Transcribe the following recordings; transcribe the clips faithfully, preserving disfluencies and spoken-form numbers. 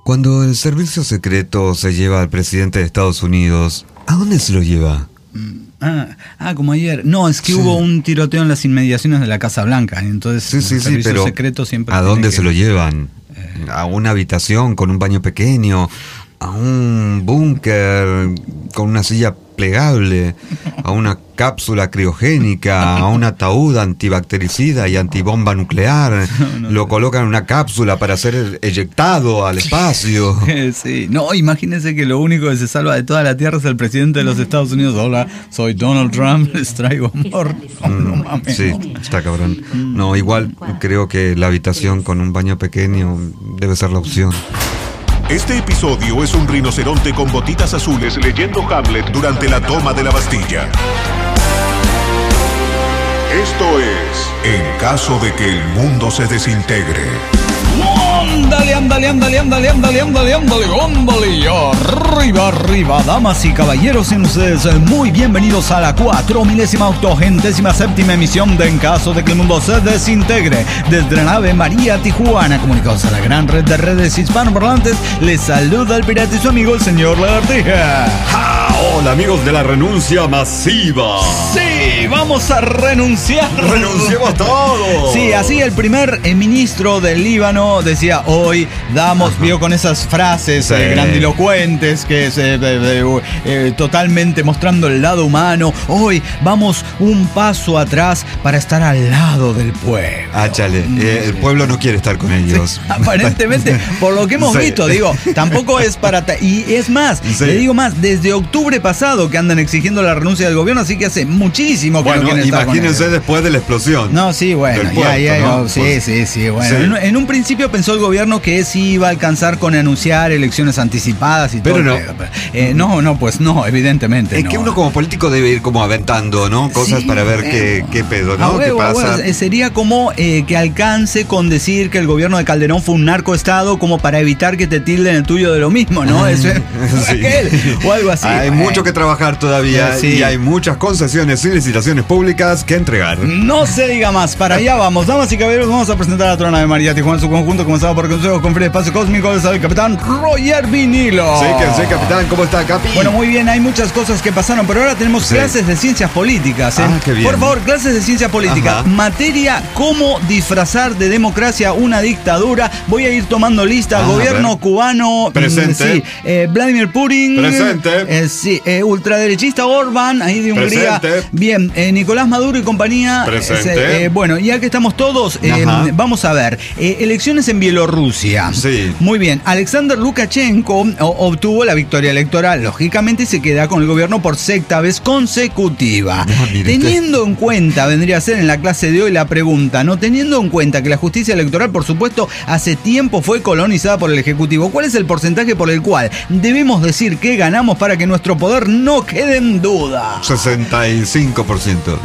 Cuando el servicio secreto se lleva al presidente de Estados Unidos, ¿a dónde se lo lleva? Ah, ah, como ayer. No, es que Sí. hubo un tiroteo en las inmediaciones de la Casa Blanca. Entonces, Sí, sí, el sí, servicio pero secreto siempre ¿a tiene dónde que- se lo llevan? ¿A una habitación con un baño pequeño? ¿A un búnker con una silla plegable? ¿A una cápsula criogénica? ¿A un ataúd antibactericida y antibomba nuclear? No, no ¿Lo sé. colocan en una cápsula para ser eyectado al espacio? Sí, no, imagínense que lo único que se salva de toda la tierra es el presidente de los Estados Unidos. Hola, soy Donald Trump, les traigo amor. No, no mames, Sí, no. está cabrón. No, igual creo que la habitación con un baño pequeño debe ser la opción. Este episodio es un rinoceronte con botitas azules leyendo Hamlet durante la toma de la Bastilla. Esto es En caso de que el mundo se desintegre. Ándale, ándale, ándale, ándale, ándale, ándale, ándale, ándale. Arriba, arriba, damas y caballeros, sean ustedes muy bienvenidos a la cuatro milésima octogentésima séptima emisión de En caso de que el mundo se desintegre. Desde la nave María Tijuana, comunicados a la gran red de redes hispanoparlantes, les saluda el pirata y su amigo el señor Lagartija. ¡Ja! Hola amigos de la renuncia masiva. Sí, vamos a renunciar. ¡Renunciemos todos! Sí, así el primer eh, ministro del Líbano decía, hoy damos, Ajá. vio con esas frases Sí. eh, grandilocuentes, que es eh, eh, eh, eh, totalmente mostrando el lado humano, hoy vamos un paso atrás para estar al lado del pueblo. Ah, chale, eh, el pueblo no quiere estar con ellos. Aparentemente, por lo que hemos Sí. visto, digo, tampoco es para... ta- Y es más, Sí. le digo más, desde octubre pasado que andan exigiendo la renuncia del gobierno, así que hace muchísimo que no Bueno, quieren estar con imagínense ellos. después de la explosión. No, sí, bueno, del ya, puerto, ya, ¿no? ya, sí, Pues, sí, sí, bueno. sí. En, en un principio pensó el gobierno que sí iba a alcanzar con anunciar elecciones anticipadas y Pero todo. no. el pedo, pero, eh, no, no, pues no, evidentemente Es no. que uno como político debe ir como aventando, ¿no? Cosas Sí, para ver qué, eh, qué pedo, a ¿no? ¿Qué huevo, a pasa? huevo. Eh, Sería como eh, que alcance con decir que el gobierno de Calderón fue un narcoestado como para evitar que te tilden el tuyo de lo mismo, ¿no? Eso es Sí. aquel, o algo así. Hay Eh, mucho que trabajar todavía sí. y hay muchas concesiones y licitaciones públicas que entregar. No se diga más, para allá vamos. Damas y caballeros, vamos a presentar a la trona de María Tijuana en su conjunto, comenzado por Consejo con Free Espacio Cósmico, es el capitán Roger Vinilo. Sí, que sí, capitán, ¿cómo está, Capi? Bueno, muy bien, hay muchas cosas que pasaron, pero ahora tenemos Sí. clases de ciencias políticas. ¿eh? Ah, qué bien. Por favor, clases de ciencias políticas. Ajá. Materia, cómo disfrazar de democracia una dictadura. Voy a ir tomando lista. Ah, a Gobierno ver. cubano. mm, Presente. Sí. Eh, Vladimir Putin. Presente. Eh, sí. Eh, ultraderechista Orbán, ahí de Hungría. Presente. Bien. Eh, Nicolás Maduro y compañía. Presente. Eh, eh, bueno, ya que estamos todos, eh, Ajá. vamos a ver. Eh, elecciones en Bielorrusia. Sí. Muy bien. Alexander Lukashenko o- obtuvo la victoria electoral, lógicamente, y se queda con el gobierno por sexta vez consecutiva. Ah, mire usted. Teniendo en cuenta, vendría a ser en la clase de hoy la pregunta, ¿no? Teniendo en cuenta que la justicia electoral, por supuesto, hace tiempo fue colonizada por el Ejecutivo, ¿cuál es el porcentaje por el cual debemos decir que ganamos para que nuestro poder no quede en duda? sesenta y cinco por ciento.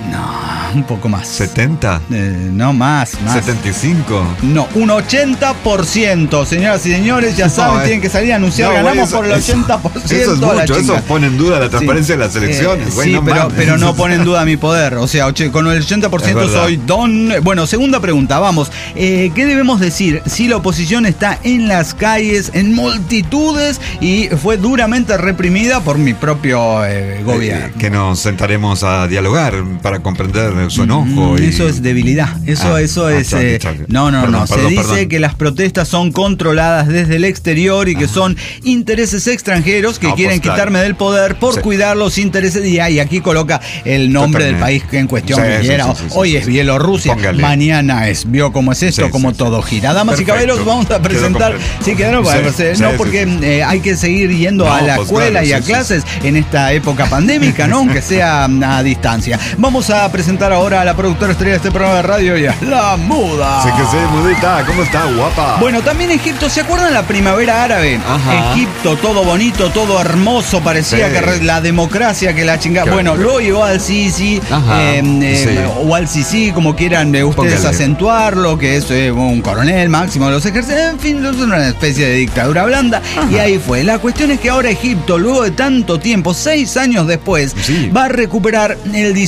No, un poco más. ¿setenta? Eh, no, más, más. ¿setenta y cinco? No, un ochenta por ciento, señoras y señores, ya saben, No, eh. tienen que salir a anunciar, No, ganamos eso- por el eso- ochenta por ciento. Eso es a la mucho, eso chinga. pone en duda la transparencia Sí. de las elecciones. Eh, güey, sí, no pero, mames. pero no pone en duda mi poder. O sea, oche- con el ochenta por ciento Es verdad. soy don. Bueno, segunda pregunta, vamos. Eh, ¿Qué debemos decir si la oposición está en las calles, en multitudes y fue duramente reprimida por mi propio eh, gobierno? Eh, que nos sentaremos a dialogar para comprender su enojo. Mm, y- Eso es debilidad. Eso, Ah, eso ah, es. chale, eh, chale. no, no, Perdón, no. perdón, Se dice perdón. que las protestas son controladas desde el exterior y que son intereses extranjeros que No, quieren pues, claro. quitarme del poder por Sí. cuidar los intereses. Y ahí aquí coloca el nombre del país Totalmente. en cuestión Sí, que sí, quiera. sí, sí, sí, Hoy sí, es sí. Bielorrusia, Póngale. mañana es. ¿Vio cómo es esto? Sí, Como sí, todo sí. gira. Damas y Perfecto. caballeros, vamos a Quedó presentar. completo. Sí, quedaron. Sí, Bueno, sí, no, sí, porque sí. eh, hay que seguir yendo No, a la pues, escuela claro, y a sí, sí, clases en esta época pandémica, ¿no? Aunque sea a distancia. Vamos a presentar ahora a la productora estrella de este programa de radio y a La Muda. Sí, que sí, mudita, ¿cómo está, guapa? Bueno, también Egipto, ¿se acuerdan la primavera árabe? Ajá. Egipto, todo bonito, todo hermoso, parecía Sí. que re- la democracia, que la chingada. Qué Bueno, bueno. lo llevó al Sisi, Ajá, eh, eh, sí. o al Sisi, como quieran eh, ustedes Póngale. acentuarlo, que es eh, un coronel máximo de los ejércitos, en fin, es una especie de dictadura blanda. Y ahí fue. La cuestión es que ahora Egipto, luego de tanto tiempo, seis años después, Sí. va a recuperar el disuelto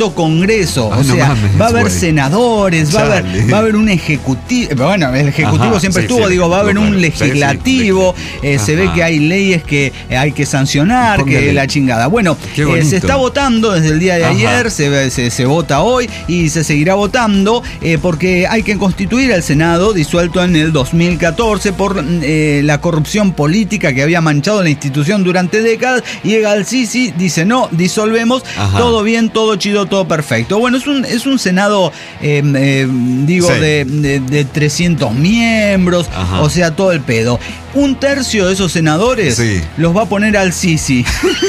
quinto congreso. Ah, o no sea, mames, va a haber güey. senadores, va a haber, Chale. va a haber un ejecutivo. Bueno, el ejecutivo Ajá, siempre sí, estuvo, sí, digo, va a haber claro. un Sí, sí, legislativo. eh, se ve Ajá. que hay leyes que hay que sancionar, Póngale. que la chingada. Bueno, Qué eh, bonito. se está votando desde el día de Ajá. ayer, se, se, se vota hoy y se seguirá votando eh, porque hay que constituir el Senado disuelto en el dos mil catorce por eh, la corrupción política que había manchado la institución durante décadas. Llega al Sisi, dice no, disolvemos, Ajá. todo bien, todo chido, todo perfecto. Bueno, es un, es un Senado, eh, eh, digo, Sí. de, de, de trescientos miembros, Ajá. o sea, todo el pedo. Un tercio de esos senadores Sí. los va a poner al Sisi.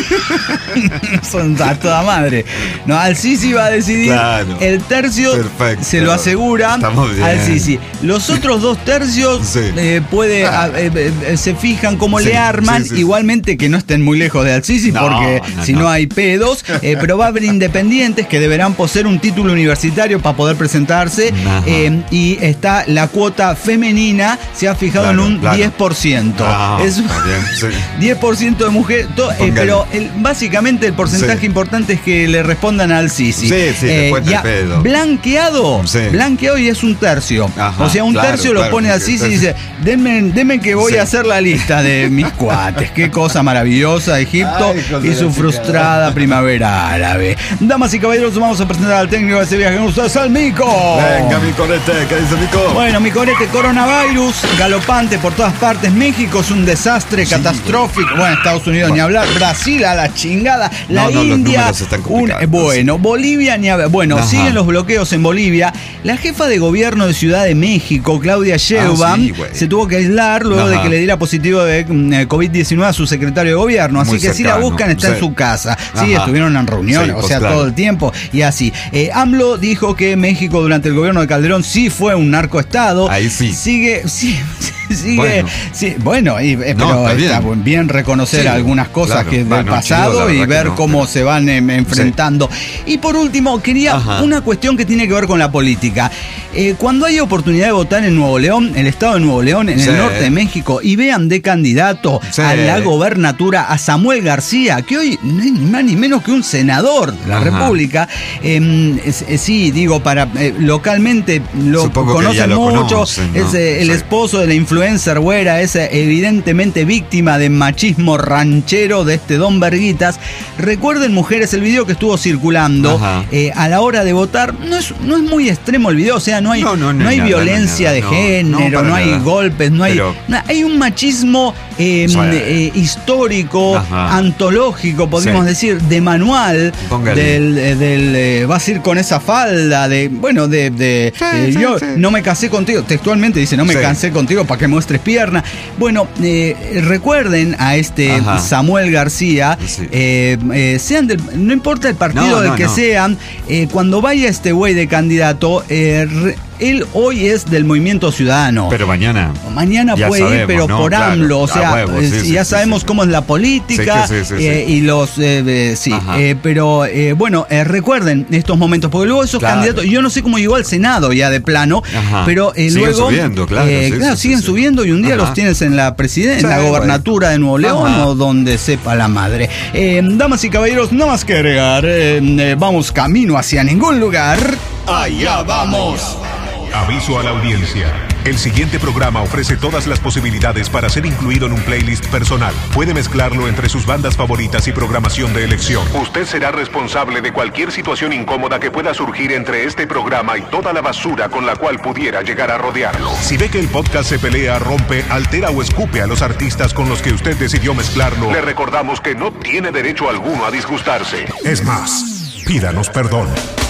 Son a toda madre. No, al Sisi va a decidir. Claro. El tercio Perfecto. se lo asegura Estamos bien. al Sisi. Los otros dos tercios Sí. eh, puede, Ah. a- eh, eh, se fijan cómo Sí, le arman. sí, sí. Igualmente que no estén muy lejos de al Sisi, No, porque no, si no, no. hay pedos. eh, pero va a haber independientes que deberán poseer un título universitario para poder presentarse. Ajá. eh, y está la cuota femenina, se ha fijado Claro, en un claro. diez por ciento. Ah, es está bien, sí. diez por ciento de mujeres, to- eh, Póngale. pero el- básicamente el porcentaje Sí. importante es que le respondan al Sisi. Sí, sí, después del ya pedo. blanqueado, Sí. blanqueado y es un tercio. Ajá, o sea, un claro, tercio lo claro, pone al porque Sisi y el dice, denme, denme que voy Sí. a hacer la lista de mis cuates. Qué cosa maravillosa, Egipto Ay, hijos de y la su chica. frustrada primavera árabe. Damas y caballeros, vamos a presentar al técnico de este viaje con ustedes, al Mico. Venga, mi corete, ¿qué dice Mico? Bueno, mi corete, coronavirus, galopante por todas partes. México es un desastre catastrófico. Bueno, Estados Unidos ni hablar. Brasil a la chingada. La No, no, los India. números están un- complicados. bueno, Bolivia ni hablar. Bueno, Ajá. siguen los bloqueos en Bolivia. La jefa de gobierno de Ciudad de México, Claudia Sheinbaum, sí, güey. se tuvo que aislar luego de Ajá. que le diera positivo de mm, COVID diecinueve a su secretario de gobierno. Así Muy que si la cercano, buscan, está en sí. su casa. Sí, Ajá. estuvieron en reuniones, Sí, o pues sea, claro. todo el tiempo y así. Eh, AMLO dijo que México durante el gobierno de Calderón sí fue un narcoestado. Ahí sí. Sigue, sí, sigue, Bueno. sí, bueno, y, eh, No, pero está está bien. bien reconocer Sí, algunas cosas claro. que del Va, no, pasado chido, la y verdad que ver no, cómo pero- se van em, enfrentando. Y por último, quería Ajá. una cuestión que tiene que ver con la política. Eh, cuando hay oportunidad de votar en Nuevo León, el estado de Nuevo León, en Sí. el norte de México, y vean de candidato Sí. a la gobernatura a Samuel García, que hoy no es ni más ni menos que un senador de la Ajá. República. Eh, es- es- sí, digo, para eh, localmente lo Supongo que ya conocen lo mucho. conocen, ¿no? Es eh, el Sí. esposo de la influencer güera, es eh, evidentemente víctima de machismo ranchero de este Don Verguitas. Recuerden, mujeres, el video que estuvo circulando Ajá. eh, a la hora de votar. No es, no es muy extremo el video, o sea, no hay, No, no, no no, hay nada, violencia no, de nada, no, género, no, no, para hay nada. golpes, no hay. Pero- no, hay un machismo eh, Sí. eh, histórico, Ajá. antológico, podríamos Sí. decir, de manual. Póngale. Del, eh, del eh, vas a ir con esa falda de. Bueno, de. de, Sí, eh, sí, yo sí. no me casé contigo. Textualmente dice, no me Sí. cansé contigo para que muestres pierna. Bueno, eh, recuerden a este Ajá. Samuel García, Sí. eh, eh, sean del, no importa el partido No, del no, que no. sean, eh, cuando vaya este güey de candidato, eh, re- él hoy es del Movimiento Ciudadano. Pero mañana. Mañana Ya puede ir, sabemos, pero ¿no? por Claro, AMLO, o a sea, huevo, eh, sí, si sí, ya sí, sabemos sí. cómo es la política, Sí, que sí, sí, eh, sí. y los, eh, eh, sí, Ajá. eh, pero eh, bueno, eh, recuerden estos momentos, porque luego esos Claro. candidatos, yo no sé cómo llegó al Senado ya de plano, Ajá. pero eh, Siguen luego, subiendo, claro, eh, sí, claro, sí, siguen sí, sí. subiendo y un día Ajá. los tienes en la presidencia, en Sí, la güey. gobernatura de Nuevo León Ajá. o donde sepa la madre. Eh, damas y caballeros, nada más que agregar, eh, eh, vamos camino hacia ningún lugar. Allá vamos. Aviso a la audiencia. El siguiente programa ofrece todas las posibilidades para ser incluido en un playlist personal. Puede mezclarlo entre sus bandas favoritas y programación de elección. Usted será responsable de cualquier situación incómoda que pueda surgir entre este programa y toda la basura con la cual pudiera llegar a rodearlo. Si ve que el podcast se pelea, rompe, altera o escupe a los artistas con los que usted decidió mezclarlo, le recordamos que no tiene derecho alguno a disgustarse. Es más, pídanos perdón.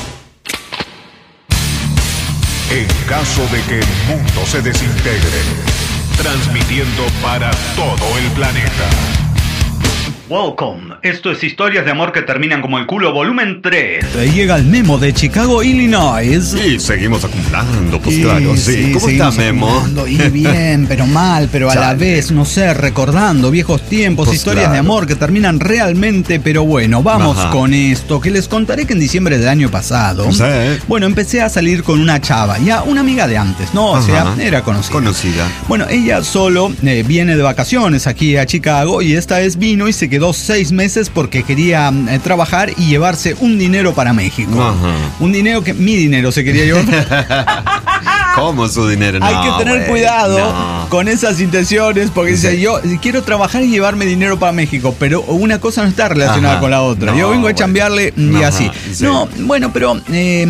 En caso de que el mundo se desintegre, transmitiendo para todo el planeta. Welcome. Esto es Historias de Amor que terminan como el culo, volumen tres. Llega el Memo de Chicago, Illinois. Y seguimos acumulando, pues Sí, claro, sí. ¿Cómo está, seguimos Memo? acumulando, Y bien, pero mal, pero a la Chale. vez, no sé, recordando viejos tiempos, Pues historias claro. de amor que terminan realmente, pero bueno, vamos Ajá. con esto, que les contaré que en diciembre del año pasado, Sí. bueno, empecé a salir con una chava, ya una amiga de antes, ¿no? O sea, Ajá. era conocida. Conocida. Bueno, ella solo eh, viene de vacaciones aquí a Chicago y esta vez vino y se quedó quedó seis meses porque quería eh, trabajar y llevarse un dinero para México. Ajá. Un dinero que, mi dinero se quería llevar. ¿Cómo su dinero? Hay No, que tener güey, cuidado no. con esas intenciones porque Sí. dice, yo quiero trabajar y llevarme dinero para México, pero una cosa no está relacionada Ajá. con la otra. No, yo vengo a bueno. chambearle y Ajá, así. sí. No, bueno, pero eh,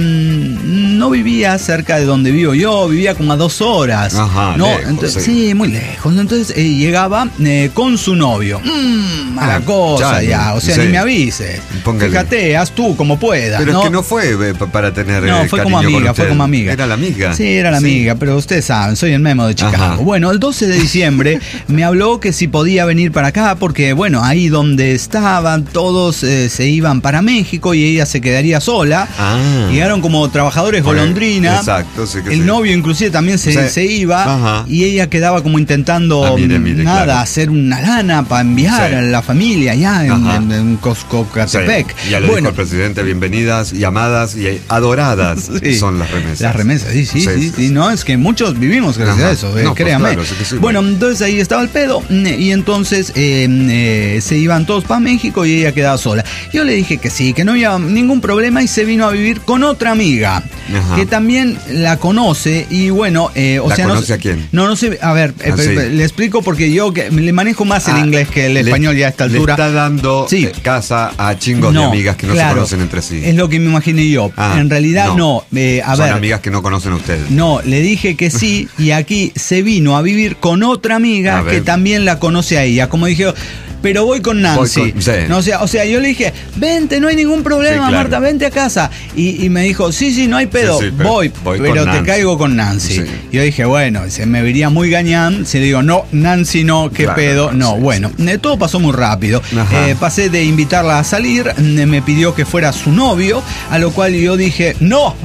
no vivía cerca de donde vivo yo, vivía como a dos horas. Ajá, no, lejos, entonces, sí. sí, muy lejos. Entonces eh, llegaba eh, con su novio. Mmm, mala Ah, cosa chale, ya, o sea, sí. ni me avises. Póngale. Fíjate, haz tú como puedas. Pero ¿no? es que no fue eh, pa- para tener No, eh, fue como cariño con amiga, fue usted. como amiga. Era la amiga. Sí, era la Sí. amiga, pero ustedes saben, soy el Memo de Chicago. Ajá. Bueno, el doce de diciembre me habló que si podía venir para acá porque, bueno, ahí donde estaban todos eh, se iban para México y ella se quedaría sola. Ah. Llegaron como trabajadores Bueno, golondrina. exacto, sí que El sí. novio inclusive también se, Sí. se iba. Ajá. Y ella quedaba como intentando Ah, mire, mire, nada, claro. hacer una lana para enviar Sí. a la familia allá en, Ajá. en, en Sí. Coscocatepec. Ya le bueno, dijo al presidente, bienvenidas y amadas y adoradas Sí. son las remesas. Las remesas, sí, sí, Sí, sí, sí, sí, no, es que muchos vivimos gracias Ajá. a eso, eh, No, pues créame. claro, sí que sí, bueno, bueno. entonces ahí estaba el pedo y entonces eh, eh, se iban todos para México y ella quedaba sola. Yo le dije que sí, que no había ningún problema y se vino a vivir con otra amiga Ajá. que también la conoce y bueno, eh, o ¿La sea, no conoce sé- a quién? No, no sé, a ver, eh, Ah, sí. le explico porque yo que le manejo más el Ah, inglés que el le- español ya a esta altura. Le está dando Sí. eh, casa a chingos de amigas que no claro, se conocen entre sí. Es lo que me imaginé yo. Ah, en realidad no. Eh, a son ver, amigas que no conocen a ustedes. no, le dije que sí y aquí se vino a vivir con otra amiga A ver. que también la conoce a ella. Como dije, pero voy con Nancy. Voy con- sí. No, o, sea, o sea, yo le dije, vente, no hay ningún problema, Sí, claro. Marta, vente a casa. Y, y me dijo, sí, sí, no hay pedo, Sí, sí, pero voy, voy pero con te Nancy. caigo con Nancy. Sí. Yo dije, bueno, se me vería muy gañán si le digo, no, Nancy no, qué Claro, pedo. No, sí, bueno, eh, todo pasó muy rápido. Ajá. Eh, pasé de invitarla a salir, eh, me pidió que fuera su novio, a lo cual yo dije, no.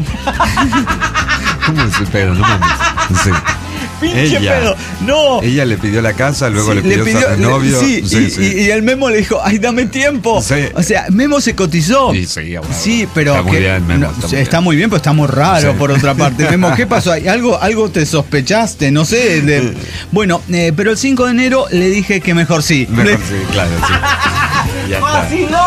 ¿Cómo es el pedo? No mames. Sí. Pinche Ella. pedo, no. Ella le pidió la casa, luego Sí, le pidió, ser le- novio. sí, Sí, y, sí. y- y el Memo le dijo, ay, dame tiempo. Sí. O sea, Memo se cotizó. Sí, sí, bueno, Sí, pero está muy que- bien, Memo, no, está sí, muy está bien. muy bien, pero está muy raro Sí. por otra parte. Memo, ¿qué pasó? ¿Hay ¿Algo, algo te sospechaste? No sé. de- bueno, eh, pero el cinco de enero le dije que mejor sí. Mejor Le- sí, claro, sí. Ya está.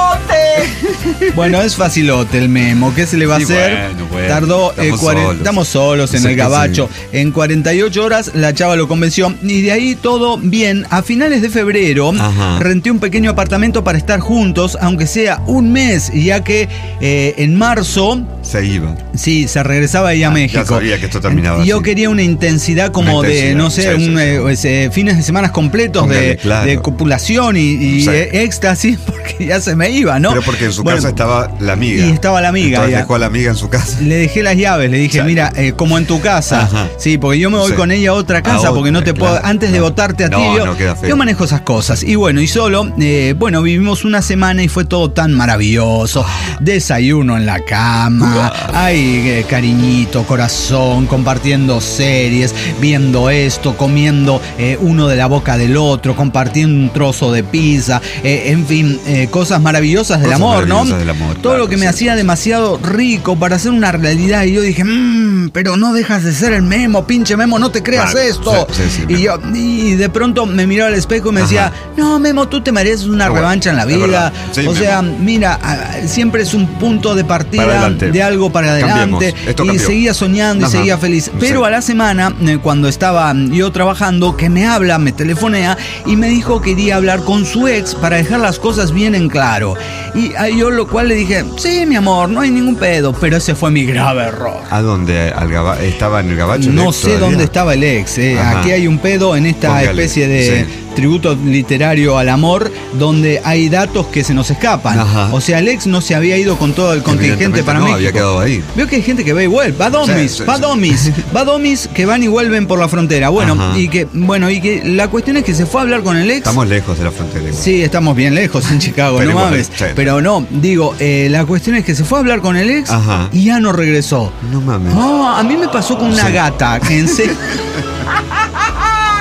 Bueno, es facilote el Memo. ¿Qué se le va Sí, a hacer? bueno, bueno, Tardó, eh, estamos cuaren- solos. estamos solos en Sí el que gabacho. sí. En cuarenta y ocho horas la chava lo convenció y de ahí todo bien. A finales de febrero Ajá. renté un pequeño apartamento para estar juntos, aunque sea un mes, ya que eh, en marzo, Se iba. sí, se regresaba ella a Ah, ya México. sabía que esto terminaba Y yo así. quería una intensidad como Una de, intensidad, no sé, sí, sí, un, sí. eh, ese, fines de semanas completos de, Póngale, claro. de copulación y, y, Sí. eh, éxtasis, porque ya se me iba, ¿no? Pero porque en su Bueno, casa estaba la amiga. y estaba la amiga, Entonces ya. dejó a la amiga en su casa. Le dejé las llaves, le dije, Sí. mira, eh, como en tu casa. Ajá. Sí, porque yo me voy Sí. con ella a otra A casa, porque no otra, te puedo, claro. antes de No. votarte a ti, No, yo, no, queda feo. yo manejo esas cosas. Y bueno, y solo, eh, bueno, vivimos una semana y fue todo tan maravilloso. Desayuno en la cama, ay, eh, cariñito, corazón, compartiendo series, viendo esto, comiendo eh, uno de la boca del otro, compartiendo un trozo de pizza, eh, en fin, eh, cosas maravillosas del Cosas amor, ¿no? maravillosas del amor, Todo claro, lo que me sí. hacía demasiado rico para hacer una realidad. Y yo dije, mmm, pero no dejas de ser el Memo, pinche Memo, no te creas Claro, esto. sí, sí, sí, y, Memo. yo, y de pronto me miraba al espejo y me Ajá. decía, no, Memo, tú te mereces una Ah, bueno, revancha en la es vida. verdad. Sí, o Memo. sea, mira, ah, siempre es un punto de partida Para adelante. de algo para adelante. Cambiemos. Esto Y cambió. seguía soñando y Ajá. seguía feliz. Pero Sí. a la semana, eh, cuando estaba yo trabajando, que me habla, me telefonea y me dijo que quería hablar con su ex para dejar las cosas bien en claro. Y a yo lo cual le dije, sí, mi amor, no hay ningún pedo. Pero ese fue mi grave error. ¿A dónde? Al gaba- ¿Estaba en el gabacho? el No ex sé todavía? dónde estaba el ex. eh. Ajá. Aquí hay un pedo en esta Póngale, especie de sí. tributo literario al amor donde hay datos que se nos escapan. Ajá. O sea, el ex no se había ido con todo el contingente Evidentemente para no, México. había quedado ahí. Veo que hay gente que va y vuelve. Va domis, Sí, sí, va sí. domis, va domis que van y vuelven por la frontera. Bueno, Ajá. y que bueno, y que la cuestión es que se fue a hablar con el ex. Estamos lejos de la frontera. Sí, estamos bien lejos en Chicago, Pero no igual, mames. sí. Pero no, digo, eh, la cuestión es que se fue a hablar con el ex Ajá. y ya no regresó. No mames. No, a mí me pasó con una Sí. gata que en serio.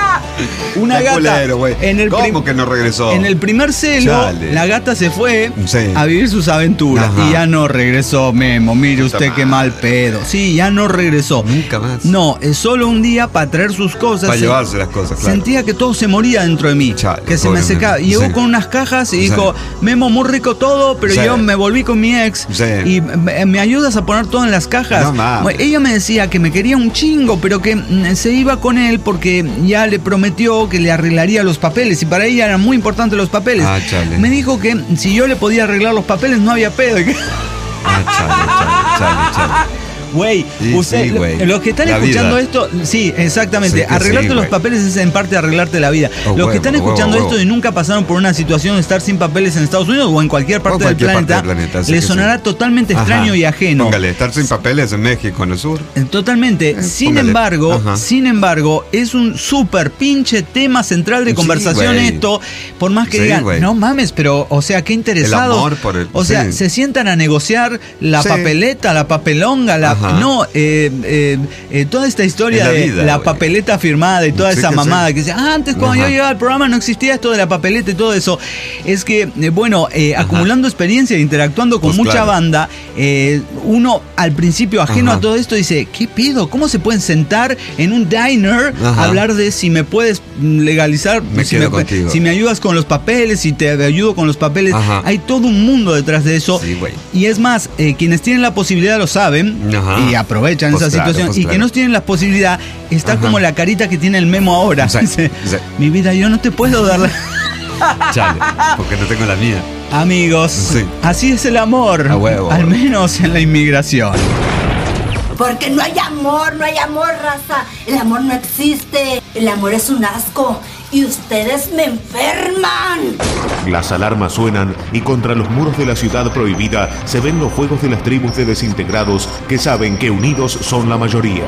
Una Qué gata. culero, güey. En el ¿Cómo prim- que no regresó? En el primer celo, Chale. la gata se fue Sí. a vivir sus aventuras. Ajá. Y ya no regresó, Memo. Mire Puta usted qué madre. mal pedo. Sí, ya no regresó. Nunca más. No, es solo un día para traer sus cosas. Para Se- llevarse las cosas, claro. Sentía que todo se moría dentro de mí. Chale, que se me pobre secaba. Memo. Y llegó Sí. con unas cajas y Sí. dijo, Memo, muy rico todo, pero Sí. yo me volví con mi ex. Sí. Y me, me ayudas a poner todo en las cajas. No mames. Bueno, ella me decía que me quería un chingo, pero que mm, se iba con él porque ya le prometió que le arreglaría los papeles. Y para ella eran muy importantes los papeles. Ah, chale. Me dijo que si yo le podía arreglar los papeles no había pedo. Y que- Ah, chale, chale, chale, chale. Güey, Sí, usted, sí, lo- güey. los que están La escuchando vida. esto, sí, exactamente. Sí que Arreglarte sí, los güey. papeles es en parte arreglarte la vida. Oh, los huevo, que están huevo, escuchando huevo. esto y nunca pasaron por una situación de estar sin papeles en Estados Unidos o en cualquier parte, O cualquier del, parte planeta, del planeta, sí les que sonará sí. totalmente extraño Ajá. y ajeno. Póngale, estar sin papeles en México, en el sur. Eh, Totalmente. Eh, sin póngale. embargo, Ajá. sin embargo, es un súper pinche tema central de Sí, conversación güey. esto. Por más que Sí, digan, güey. no mames, pero, o sea, qué interesados. El amor por el- O sea, sí. se sientan a negociar la Sí. papeleta, la papelonga, la. Ajá. No, eh, eh, eh, toda esta historia Es la de vida, la güey. papeleta firmada y toda Sí esa que mamada sí. que dice, ah, antes cuando Ajá. yo llegaba al programa no existía esto de la papeleta y todo eso. Es que, eh, bueno, eh, acumulando experiencia e interactuando con Pues mucha claro. banda, eh, uno al principio ajeno Ajá. a todo esto dice, ¿qué pedo? ¿Cómo se pueden sentar en un diner Ajá. a hablar de si me puedes legalizar, Me si, quedo me, contigo. si me ayudas con los papeles, si te ayudo con los papeles? Ajá. Hay todo un mundo detrás de eso. Sí, güey. Y es más, eh, quienes tienen la posibilidad lo saben Ajá. y aprovechan Pues esa claro, situación. pues y claro. que no tienen la posibilidad, está Ajá. como la carita que tiene el Memo ahora. Sí, Dice, sí. mi vida, yo no te puedo dar la... Chale, porque no tengo la mía. Amigos, Sí. así es el amor. A huevo. Al menos en la inmigración. Porque no hay amor, no hay amor, raza. El amor no existe. El amor es un asco. Y ustedes me enferman. Las alarmas suenan y contra los muros de la ciudad prohibida se ven los fuegos de las tribus de desintegrados que saben que unidos son la mayoría.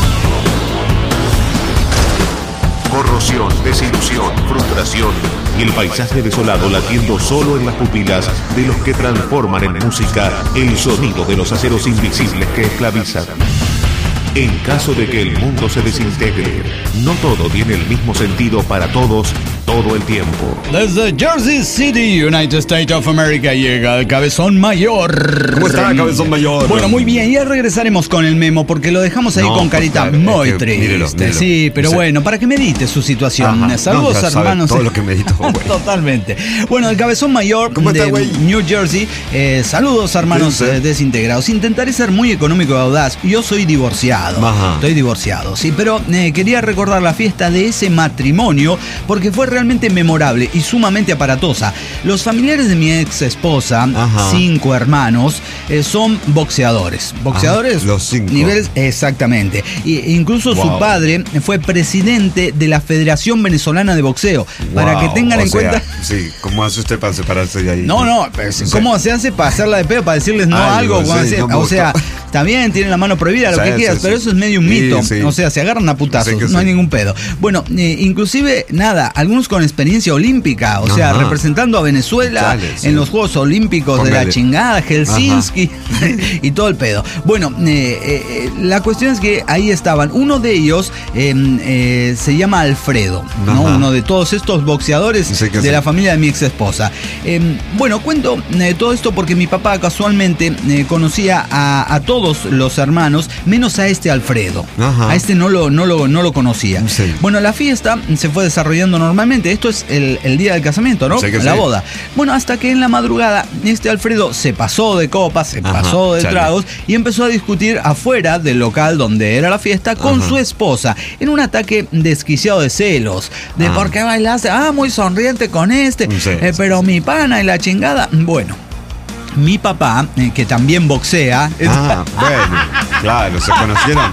Corrosión, desilusión, frustración y el paisaje desolado latiendo solo en las pupilas de los que transforman en música el sonido de los aceros invisibles que esclavizan. En caso de que el mundo se desintegre, no todo tiene el mismo sentido para todos todo el tiempo. Desde Jersey City, United States of America, llega el Cabezón Mayor. ¿Cómo está, Cabezón Mayor? Bueno, muy bien, ya regresaremos con el Memo porque lo dejamos ahí No, con pues carita claro, muy es que triste. mírelo, mírelo. Sí, pero Sí. bueno, para que medite su situación. Ajá. Saludos, No, ya sabe hermanos. todo lo que medito, güey. Totalmente. Bueno, el Cabezón Mayor ¿Cómo está, de güey? New Jersey. eh, saludos, hermanos Sí, sí. eh, desintegrados. Intentaré ser muy económico y audaz. Yo soy divorciado. Ajá. Estoy divorciado, sí, pero eh, quería recordar la fiesta de ese matrimonio porque fue realmente memorable y sumamente aparatosa. Los familiares de mi ex esposa, Ajá. cinco hermanos, eh, son boxeadores. Boxeadores, Ah, los cinco. niveles, exactamente. Y, incluso su Wow. padre fue presidente de la Federación Venezolana de Boxeo. Para Wow, que tengan o en sea, cuenta. Sí, ¿cómo hace usted para separarse de ahí? No, no, pues, Sí. ¿cómo se hace para hacerla de pedo? Para decirles no a algo. Algo, cuando sí, se- no me o sea, gustó. está bien, tienen la mano prohibida, lo Sí, que sí, quieras, sí. pero eso es medio un Sí, mito. sí. O sea, se agarran a putazos, Sí que no sí. hay ningún pedo. Bueno, eh, inclusive, nada, algunos con experiencia olímpica, o sea, Ajá. representando a Venezuela Chale, sí. en los Juegos Olímpicos de la Póngale. chingada, Helsinki y todo el pedo. Bueno, eh, eh, la cuestión es que ahí estaban. Uno de ellos eh, eh, se llama Alfredo, ¿no? Ajá. Uno de todos estos boxeadores Sí que de sí. la familia de mi ex esposa. Eh, bueno, cuento eh, todo esto porque mi papá casualmente eh, conocía a, a todos los hermanos, menos a este Alfredo. Ajá. A este no lo, no lo, no lo conocía. Sí. Bueno, la fiesta se fue desarrollando normalmente. Esto es el, el día del casamiento, ¿no? Sí que La sí. boda. Bueno, hasta que en la madrugada este Alfredo se pasó de copas, se Ajá, pasó de chale. tragos y empezó a discutir afuera del local donde era la fiesta con Ajá. su esposa en un ataque desquiciado de celos. De Ah. por qué bailaste, ah, muy sonriente con este, Sí, eh, sí, pero mi pana y la chingada. Bueno, mi papá, eh, que también boxea. Ah, bueno, claro, se conocieron.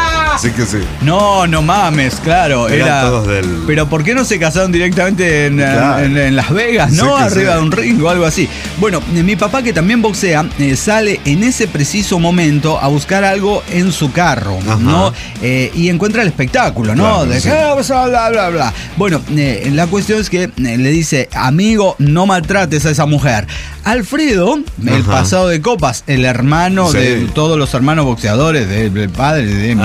Sí que sí. No, no mames, claro. Eran Era, todos del- Pero ¿por qué no se casaron directamente en, Claro. en- en Las Vegas, Sí no? que Arriba sí. de un ring o algo así. Bueno, eh, mi papá, que también boxea, eh, sale en ese preciso momento a buscar algo en su carro, Ajá. ¿no? Eh, y encuentra el espectáculo, ¿no? Claro, de sí. que, "Ah, bla, bla, bla, bla". Bueno, eh, la cuestión es que eh, le dice, amigo, no maltrates a esa mujer. Alfredo, el Ajá. pasado de copas, el hermano Sí. de todos los hermanos boxeadores, del del padre de mi Ajá. esposa,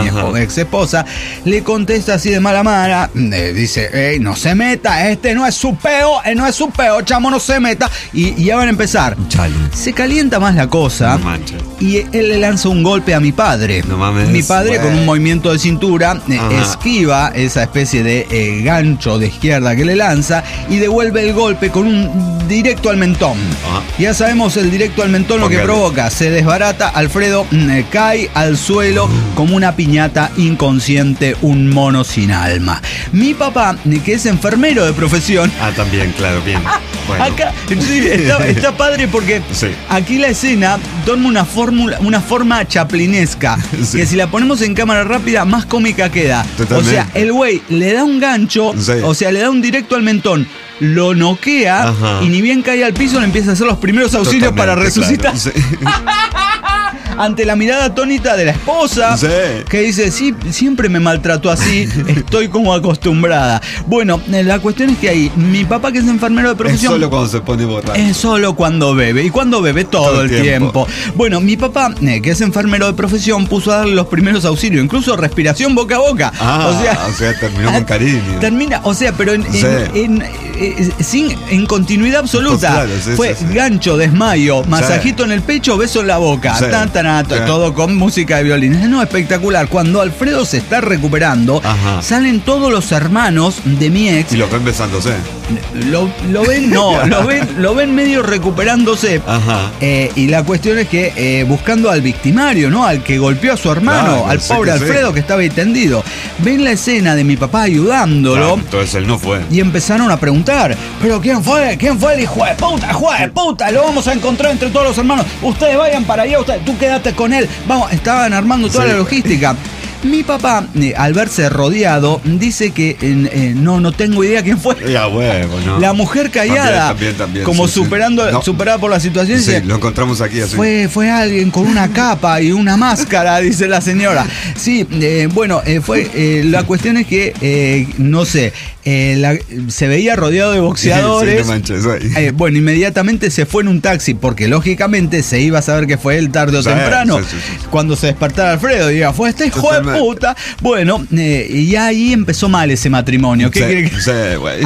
ex esposa, le contesta así de mala mala, eh, dice, hey, no se meta, este no es su peo, eh, no es su peo, chamo, no se meta, y, y ya van a empezar. Chale. Se calienta más la cosa, No manches. y él le lanza un golpe a mi padre. No mames, mi padre, güey. con un movimiento de cintura, eh, esquiva esa especie de eh, gancho de izquierda que le lanza y devuelve el golpe con un directo al mentón. Ajá. Ya sabemos el directo al mentón lo que Póngale. provoca. Se desbarata, Alfredo mm, eh, cae al suelo como una piñata inconsciente, un mono sin alma. Mi papá, eh, que es enfermero de profesión, Ah, también, claro, bien. Bueno. acá sí, está, está padre porque Sí. aquí la escena toma una fórmula, una forma chaplinesca, Sí. que si la ponemos en cámara rápida, más cómica queda. Totalmente. O sea, el güey le da un gancho, Sí. o sea, le da un directo al mentón, lo noquea Ajá. y ni bien cae al piso le empieza a hacer los primeros auxilios para Totalmente, resucitar. claro. Sí. Ante la mirada atónita de la esposa, Sí. que dice, sí, siempre me maltrató así, estoy como acostumbrada. Bueno, eh, la cuestión es que ahí, mi papá, que es enfermero de Es profesión, solo cuando se pone borracho. es solo cuando bebe. ¿Y cuando bebe? Todo, Todo el el tiempo. tiempo. Bueno, mi papá, eh, que es enfermero de profesión, puso a darle los primeros auxilios, incluso respiración boca a boca. Ah, o sea, o sea, terminó con cariño. Termina, o sea, pero en, en- Sí. en- eh, sin, en continuidad absoluta. Claro, sí, Fue sí, sí. gancho, desmayo, masajito en el pecho, beso en la boca. Sí. Tan, tan, tan, Sí. todo con música de violín. No, espectacular. Cuando Alfredo se está recuperando, Ajá. salen todos los hermanos de mi ex. Y los ven besándose. Lo, lo ven, no, lo ven, lo ven medio recuperándose. Ajá. Eh, y la cuestión es que eh, buscando al victimario, ¿no? Al que golpeó a su hermano, Claro, al sí pobre que sí. Alfredo que estaba ahí tendido. Ven la escena de mi papá ayudándolo. Claro, entonces él no fue. Y empezaron a preguntar, ¿pero quién fue? ¿Quién fue el hijo de puta? ¡Hijo de puta! Lo vamos a encontrar entre todos los hermanos. Ustedes vayan para allá, ustedes, tú quédate con él. Vamos, estaban armando toda Sí. la logística. Mi papá, eh, al verse rodeado, dice que eh, eh, no, no tengo idea quién fue. Ya, huevo, ¿no? La mujer callada, También, también, también, como sí, sí. superando, No. superada por la situación, Sí, dice, lo encontramos aquí así. fue, fue alguien con una capa y una máscara, dice la señora. Sí, eh, bueno, eh, fue eh, la cuestión es que, eh, no sé, eh, la- se veía rodeado de boxeadores. Sí, no manches, güey. Eh, bueno, inmediatamente se fue en un taxi, porque lógicamente se iba a saber que fue él tarde o Sí, temprano, sí, sí, sí. cuando se despertara Alfredo, y diga, fue este hijo de Totalmente. puta. Bueno, eh, y ahí empezó mal ese matrimonio. ¿Qué Sí, quiere que- sí, güey.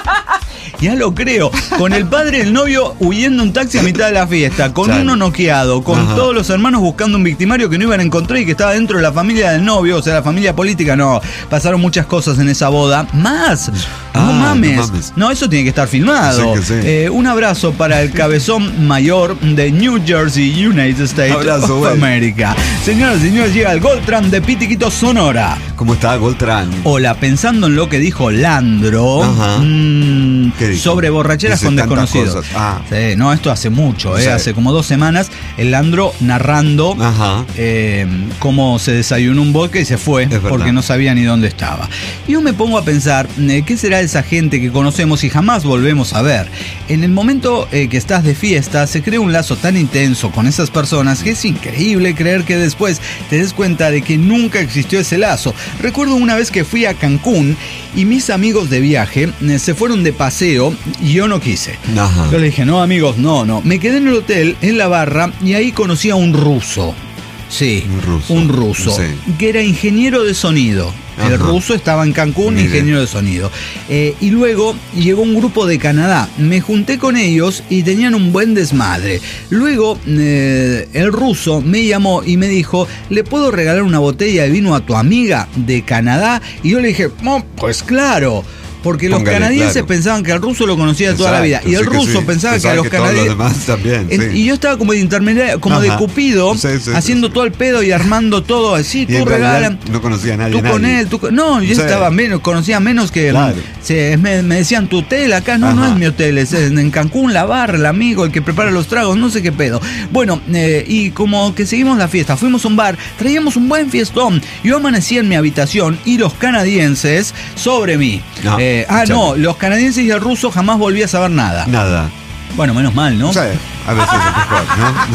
Ya lo creo. Con el padre del novio huyendo un taxi a mitad de la fiesta, con Claro. uno noqueado, con Ajá. todos los hermanos buscando un victimario que no iban a encontrar y que estaba dentro de la familia del novio, o sea, la familia política. No, pasaron muchas cosas en esa boda. Más. No Ah, no mames. mames. No, eso tiene que estar filmado. Sí, que sí. Eh, un abrazo para el cabezón mayor de New Jersey, United States Abrazo, of güey. America. Señoras y señores, llega el Gold Tram de Pitiquito, Sonora. ¿Cómo está Goltran? Hola, pensando en lo que dijo Landro, Ajá. mm, ¿Qué dijo? sobre borracheras Dice con tantas desconocidos. cosas. Ah. Sí, no, esto hace mucho, eh, Sí. hace como dos semanas, el Landro narrando Ajá. eh, cómo se desayunó un vodka y se fue, verdad. porque no sabía ni dónde estaba. Y yo me pongo a pensar, eh, ¿qué será esa gente que conocemos y jamás volvemos a ver? En el momento eh, que estás de fiesta, se crea un lazo tan intenso con esas personas que es increíble creer que después te des cuenta de que nunca existió ese lazo. Recuerdo una vez que fui a Cancún y mis amigos de viaje eh, se fueron de paseo y yo no quise. Ajá. Yo le dije, no amigos, no, no. Me quedé en el hotel, en la barra, y ahí conocí a un ruso. Sí, Un ruso. un ruso, Sí. que era ingeniero de sonido. El Ajá. ruso estaba en Cancún, Mire. ingeniero de sonido. Eh, y luego llegó un grupo de Canadá. Me junté con ellos y tenían un buen desmadre. Luego eh, el ruso me llamó y me dijo, ¿le puedo regalar una botella de vino a tu amiga de Canadá? Y yo le dije, oh, pues claro. Porque los Póngale, canadienses claro. pensaban que el ruso lo conocía de toda la vida. Exacto, Y el sí que ruso sí. pensaba que Pensaba a los que todos los canadienses... demás también, En- sí. Y yo estaba como de intermediario, como de Ajá. cupido, Sí, sí, haciendo sí. todo el pedo y armando todo así. Y Tú en realidad regalan. no conocía a nadie. Tú con nadie. él, tú con- no, yo Sí. estaba menos, conocía menos que Claro. se, me, me decían tu hotel acá, no, no Ajá. es mi hotel, es en, en Cancún, la barra, el amigo, el que prepara los tragos, no sé qué pedo. Bueno, eh, y como que seguimos la fiesta, fuimos a un bar, traíamos un buen fiestón. Yo amanecí en mi habitación y los canadienses sobre mí. No, Eh, ah, chale. no, los canadienses y el ruso jamás volví a saber nada. Nada. Bueno, menos mal, ¿no? Sí, a veces es mejor, ¿no? Sí.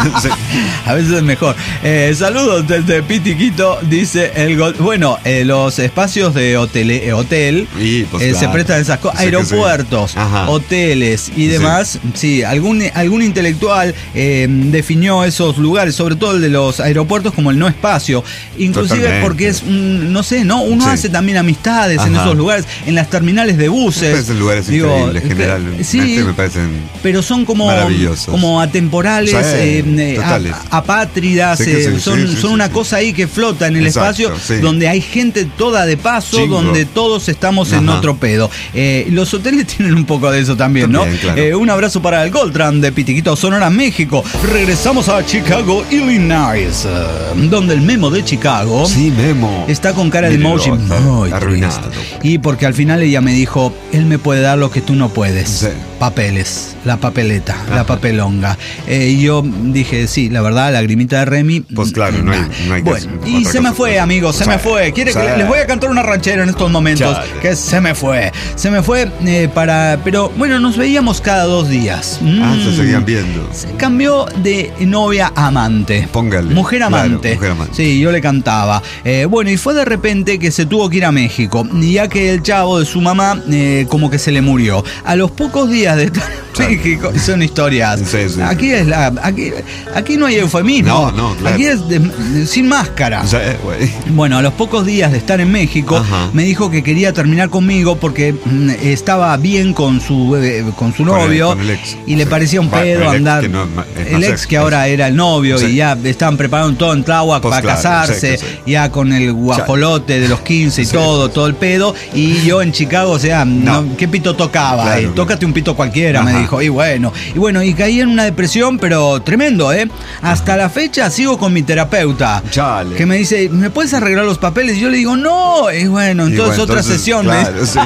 A veces es mejor. Eh, saludos desde Pitiquito, dice el gol. Bueno, eh, los espacios de hotel, eh, hotel y, pues, eh, claro. se prestan esas cosas. Aeropuertos, sí. hoteles y demás. Sí, sí algún, algún intelectual eh, definió esos lugares, sobre todo el de los aeropuertos, como el no espacio. Inclusive Totalmente. Porque es, un, no sé, ¿no? Uno sí. hace también amistades Ajá. en esos lugares, en las terminales de buses. Me parecen lugares Digo, increíbles, generalmente sí, me parecen pero son como, como atemporales, sí, eh, a, apátridas, sí eh, sí, son, sí, sí, son sí, una sí. cosa ahí que flota en el Exacto, espacio, sí. donde hay gente toda de paso, Chingo. donde todos estamos Ajá. en otro pedo. Eh, los hoteles tienen un poco de eso también, también ¿no? Claro. Eh, un abrazo para el Goldtran de Pitiquito, Sonora, México. Regresamos a Chicago, Illinois, donde el Memo de Chicago sí, Memo. está con cara de emoji muy arruinado. Y porque al final ella me dijo, él me puede dar lo que tú no puedes. Sí. Papeles, la papeleta, Ajá. la papelonga. Eh, y yo dije, sí, la verdad, la lagrimita de Remy. Pues claro, no hay, no hay bueno, que y se me fue, cosa. amigos, se sí. me fue. ¿Quiere sí. que les voy a cantar una ranchera en estos momentos? Chale. Que se me fue. Se me fue eh, para. Pero bueno, nos veíamos cada dos días. Mm. Ah, se seguían viendo. Se cambió de novia a amante. Póngale. Mujer amante. Claro, mujer amante. Sí, yo le cantaba. Eh, bueno, y fue de repente que se tuvo que ir a México, ya que el chavo de su mamá, eh, como que se le murió. A los pocos días de estar en México, son historias. Sí, sí, aquí es la, aquí, aquí no hay eufemismo. No, no, claro. Aquí es de, de, sin máscara. Sí, bueno, a los pocos días de estar en México, Ajá. me dijo que quería terminar conmigo porque mm, estaba bien con su eh, con su novio con el, con el ex. y le parecía un pedo bueno, andar. El ex que, no, el ex que ahora era el novio sí. y ya estaban preparando todo en Tláhuac pues para claro, casarse, sí, sí. ya con el guajolote de los quince y sí. todo, todo el pedo. Y yo en Chicago, o sea, no. No, ¿qué pito tocaba? Claro, eh, tócate un pito cualquiera, Ajá. me dijo. Y bueno, y bueno, y caí en una depresión, pero tremendo, ¿eh? Hasta Ajá. la fecha sigo con mi terapeuta. Chale. Que me dice, ¿me puedes arreglar los papeles? Y yo le digo, no. Y bueno, entonces y bueno, otra entonces, sesión. Claro, sí.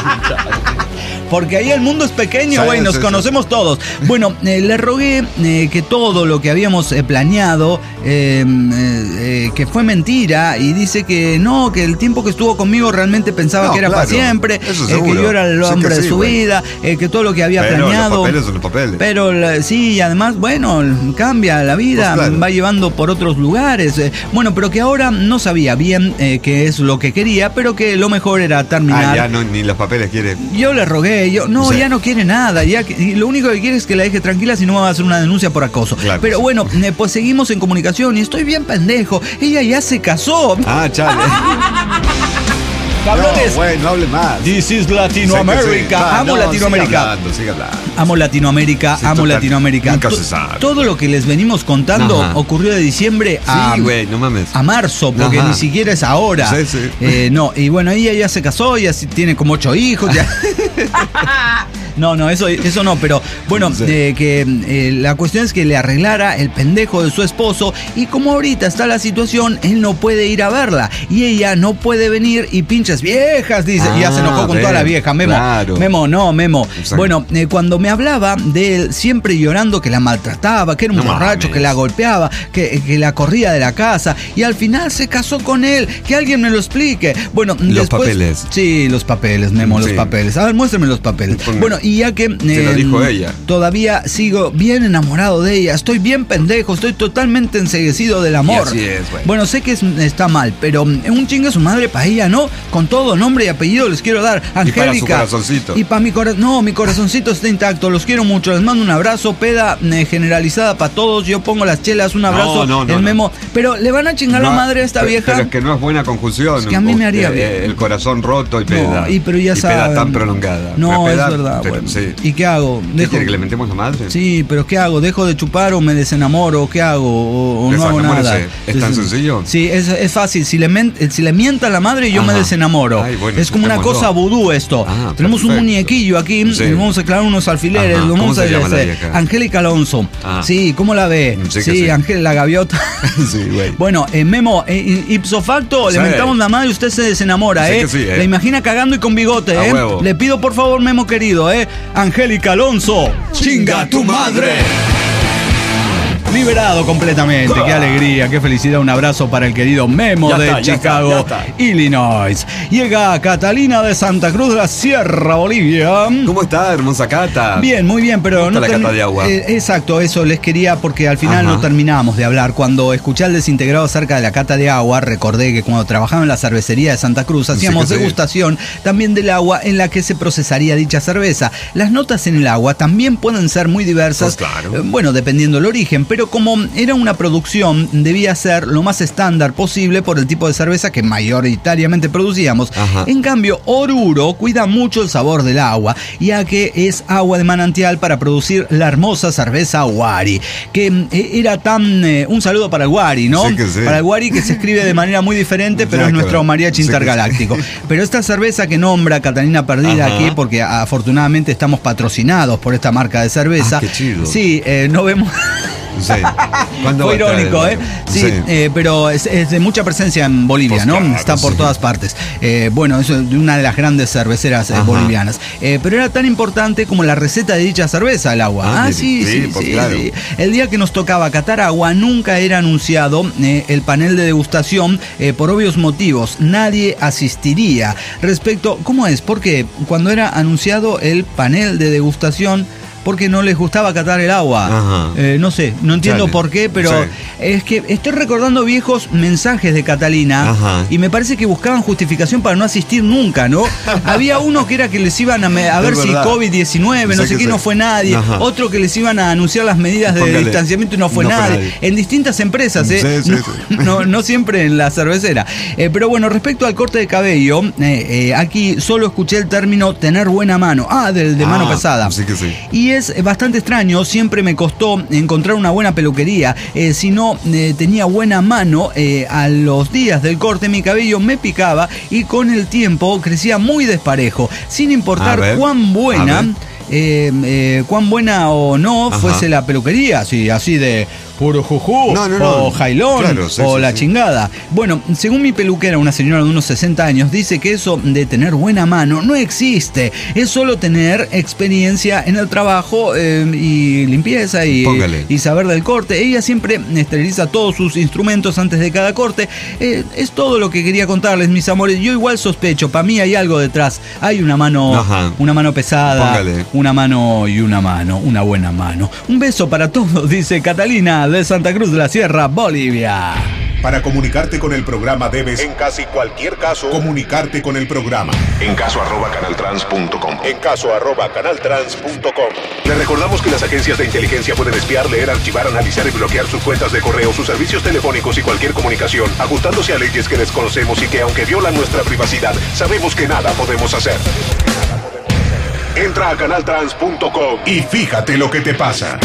Porque ahí el mundo es pequeño, güey, nos sí, conocemos sí. todos. Bueno, eh, le rogué eh, que todo lo que habíamos eh, planeado, eh, eh, que fue mentira, y dice que no, que el tiempo que estuvo conmigo realmente pensaba no, que era claro, para siempre, eh, que yo era el hombre sí de su sí, vida, eh, que todo lo que había pero planeado. Los papeles son los papeles. Pero sí, y además, bueno, cambia la vida, pues claro. va llevando por otros lugares. Eh, bueno, pero que ahora no sabía bien eh, qué es lo que quería, pero que lo mejor era terminar. Ah, ya no, ni los papeles quiere. Yo le rogué. Yo, no, sí. ya no quiere nada. Ya, y lo único que quiere es que la deje tranquila, si no me va a hacer una denuncia por acoso. Claro, pero sí. bueno, eh, pues seguimos en comunicación y estoy bien pendejo. Ella ya se casó. Ah, chale. Cabrones. No, güey, no hable más. This is Latinoamérica. Sí, sí. Amo no, Latinoamérica. Sigue hablando, sigue hablando. Amo Latinoamérica, sí, amo total, Latinoamérica. Nunca se sabe. Todo lo que les venimos contando Ajá. ocurrió de diciembre a, sí, güey, no mames. a marzo, porque Ajá. ni siquiera es ahora. Sí, sí. Eh, no, y bueno, ella ya se casó, ya tiene como ocho hijos. Ya. No, no, eso, eso no, pero bueno, sí. eh, que eh, la cuestión es que le arreglara el pendejo de su esposo, y como ahorita está la situación, él no puede ir a verla y ella no puede venir, y pinches viejas, dice, ah, y ya se enojó con bien, toda la vieja, Memo, claro. Memo, no, Memo. Exacto. Bueno, eh, cuando me hablaba de él siempre llorando que la maltrataba, que era un no borracho, mames. que la golpeaba, que, que la corría de la casa, y al final se casó con él, que alguien me lo explique. Bueno, los después, papeles. Sí, los papeles, Memo, sí. los papeles. A ver, muéstrame los papeles. Ponme. Bueno, y ya que eh, lo dijo ella. Todavía sigo bien enamorado de ella, estoy bien pendejo, estoy totalmente enseguecido del amor. Y así es, güey. Bueno, sé que es, está mal, pero un chingue su madre para ella, ¿no? Con todo nombre y apellido les quiero dar. Angélica. Y para su corazoncito. Y para mi corazón. No, mi corazoncito está intacto, los quiero mucho, les mando un abrazo, peda eh, generalizada para todos, yo pongo las chelas, un abrazo, no, no, el no, Memo. No. Pero le van a chingar no, la madre a esta pero, vieja. Pero es que no es buena conjunción. Es que a mí me haría bien. El corazón roto y peda. No, y pero ya y saben. peda tan prolongada. No, peda, es verdad. pero, Bueno. Sí. ¿Y qué hago? ¿Qué quiere que le mentemos la madre? Sí, pero ¿qué hago? ¿Dejo de chupar o me desenamoro? ¿Qué hago? ¿O, o no hago nada? ¿Es tan sencillo? Sí, es, es fácil. Si le, men, si le mienta a la madre, yo Ajá. me desenamoro. Ay, bueno, es como una cosa vudú esto. Ah, Tenemos perfecto. un muñequillo aquí, sí. y vamos a clavar unos alfileres. Lo vamos a decir. Angélica Alonso. Ah. Sí, ¿cómo la ve? Sí, sí Ángel, la gaviota. Sí, güey. Bueno, eh, Memo, eh, ipso facto, sí. le mentamos la madre y usted se desenamora, sí ¿eh? Sí, ¿eh? La imagina cagando y con bigote, a ¿eh? Huevo. Le pido por favor, Memo querido, ¿eh? Angélica Alonso. ¡Chinga tu madre! liberado completamente. Qué alegría, qué felicidad. Un abrazo para el querido Memo Ya de está, ya Chicago, está, ya está. Illinois. Llega Catalina de Santa Cruz de la Sierra, Bolivia. ¿Cómo está, hermosa Cata? Bien, muy bien, pero no la termi- cata de agua. Eh, exacto, eso les quería porque al final Ajá. no terminábamos de hablar. Cuando escuché al desintegrado acerca de la cata de agua, recordé que cuando trabajaba en la cervecería de Santa Cruz hacíamos que sí. degustación también del agua en la que se procesaría dicha cerveza. Las notas en el agua también pueden ser muy diversas, Pues claro. eh, bueno, dependiendo del origen, pero como era una producción, debía ser lo más estándar posible por el tipo de cerveza que mayoritariamente producíamos. Ajá. En cambio, Oruro cuida mucho el sabor del agua, ya que es agua de manantial para producir la hermosa cerveza Wari, que eh, era tan... eh, un saludo para el Wari, ¿no? Sí que sí. Para el Wari, que se escribe de manera muy diferente, pero Nada es que nuestro ver. mariachi Sí que sí. intergaláctico. Pero esta cerveza que nombra Catalina Perdida Ajá. aquí, porque afortunadamente estamos patrocinados por esta marca de cerveza. Ah, qué chido. Sí, eh, no vemos... Sí. ¿Cuándo Fue va a estar irónico, el- ¿eh? Sí, eh, pero es, es de mucha presencia en Bolivia, Pues ¿no? claro, Está por sí. todas partes. Eh, bueno, eso es de una de las grandes cerveceras eh, Ajá. bolivianas. Eh, pero era tan importante como la receta de dicha cerveza, el agua. Ah, Ah, de- sí, sí, sí, pues sí, claro. sí. El día que nos tocaba catar agua, nunca era anunciado eh, el panel de degustación eh, por obvios motivos. Nadie asistiría. Respecto, ¿cómo es? Porque cuando era anunciado el panel de degustación, porque no les gustaba catar el agua. Ajá. Eh, no sé, no entiendo Chale. por qué, pero Sí. es que estoy recordando viejos mensajes de Catalina. Ajá. Y me parece que buscaban justificación para no asistir nunca, ¿no? Había uno que era que les iban a, me- a Es ver si verdad. COVID diecinueve, no Sí sé que qué, sí. no fue nadie. Ajá. Otro que les iban a anunciar las medidas de Póngale. distanciamiento y no fue No fue nadie. nadie. En distintas empresas, ¿eh? Sí, sí, no, sí. no, no siempre en la cervecera. Eh, pero bueno, respecto al corte de cabello, eh, eh, aquí solo escuché el término tener buena mano. Ah, del de mano Ah, pesada. sí que sí. Y es bastante extraño, siempre me costó encontrar una buena peluquería. Eh, si no eh, tenía buena mano, eh, a los días del corte mi cabello me picaba y con el tiempo crecía muy desparejo, sin A importar ver, cuán a buena... ver. Eh, eh, cuán buena o no Ajá. fuese la peluquería, así, así de puro juju, No, no, no. o jailón, Claro, sí, o sí, la sí. chingada. Bueno, según mi peluquera, una señora de unos sesenta años, dice que eso de tener buena mano no existe. Es solo tener experiencia en el trabajo eh, y limpieza y, Póngale. y saber del corte. Ella siempre esteriliza todos sus instrumentos antes de cada corte. Eh, es todo lo que quería contarles, mis amores. Yo igual sospecho, para mí hay algo detrás. Hay una mano, Ajá. una mano pesada, Póngale. una mano y una mano, una buena mano. Un beso para todos, dice Catalina de Santa Cruz de la Sierra, Bolivia. Para comunicarte con el programa debes, en casi cualquier caso, comunicarte con el programa. En caso arroba canaltrans punto com. En caso arroba canaltrans punto com. Le recordamos que las agencias de inteligencia pueden espiar, leer, archivar, analizar y bloquear sus cuentas de correo, sus servicios telefónicos y cualquier comunicación, ajustándose a leyes que desconocemos y que, aunque violan nuestra privacidad, sabemos que nada podemos hacer. Entra a canaltrans punto com y fíjate lo que te pasa.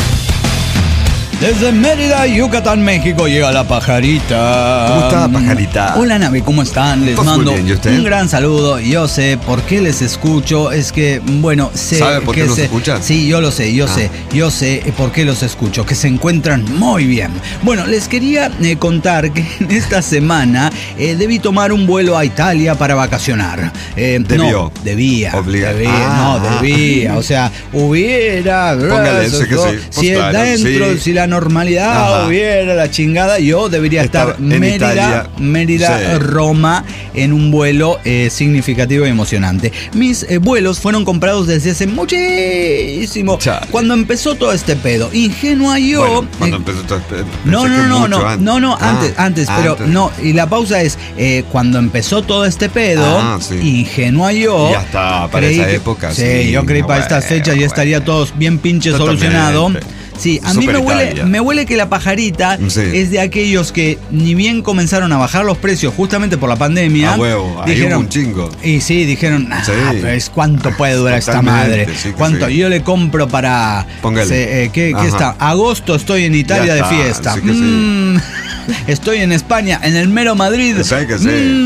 Desde Mérida, Yucatán, México, llega la pajarita. ¿Cómo está, pajarita? Hola, nave, ¿cómo están? Les Pues muy mando bien, ¿y usted? un gran saludo. Yo sé por qué les escucho. Es que, bueno, sé ¿Sabe por que qué nos se- escuchan? Sí, yo lo sé, yo Ah. sé. Yo sé por qué los escucho. Que se encuentran muy bien. Bueno, les quería eh, contar que en esta semana eh, debí tomar un vuelo a Italia para vacacionar. Eh, Debió. No, debía. Obliga- debía, Ah, no, ah. debía. O sea, hubiera. Póngale, eso, sé que todo. sí. Pues Si claro, dentro, sí. si la normalidad Ajá. hubiera la chingada, yo debería Estaba estar en Mérida, Italia. Mérida, Sí. Roma, en un vuelo eh, significativo y emocionante. Mis eh, vuelos fueron comprados desde hace muchísimo. Chale. Cuando empezó todo este pedo, ingenua yo. Bueno, cuando eh, empezó todo este- no, pensé no, que no, mucho no, antes. no, no, Ah, antes, antes, pero antes. no, y la pausa es, eh, cuando empezó todo este pedo, Ah, sí. ingenua yo. Ya está, para creí esa que- época, Sí, sí, yo creí no, para estas bueno, fechas ya estaría bueno. todos bien pinche Totalmente. solucionado. Sí, a mí Super me huele, Italia. me huele que la pajarita Sí. es de aquellos que ni bien comenzaron a bajar los precios justamente por la pandemia. A huevo, ahí hubo un chingo. Y sí, dijeron, ah, Sí. pero es cuánto puede durar esta Totalmente, madre. sí que Cuánto sí. yo le compro para. Póngale. se- eh, ¿qué, qué Ajá. está? Agosto estoy en Italia Ya de está, fiesta. sí que sí. Mm, estoy en España, en el mero Madrid. Sí que sí. Mm,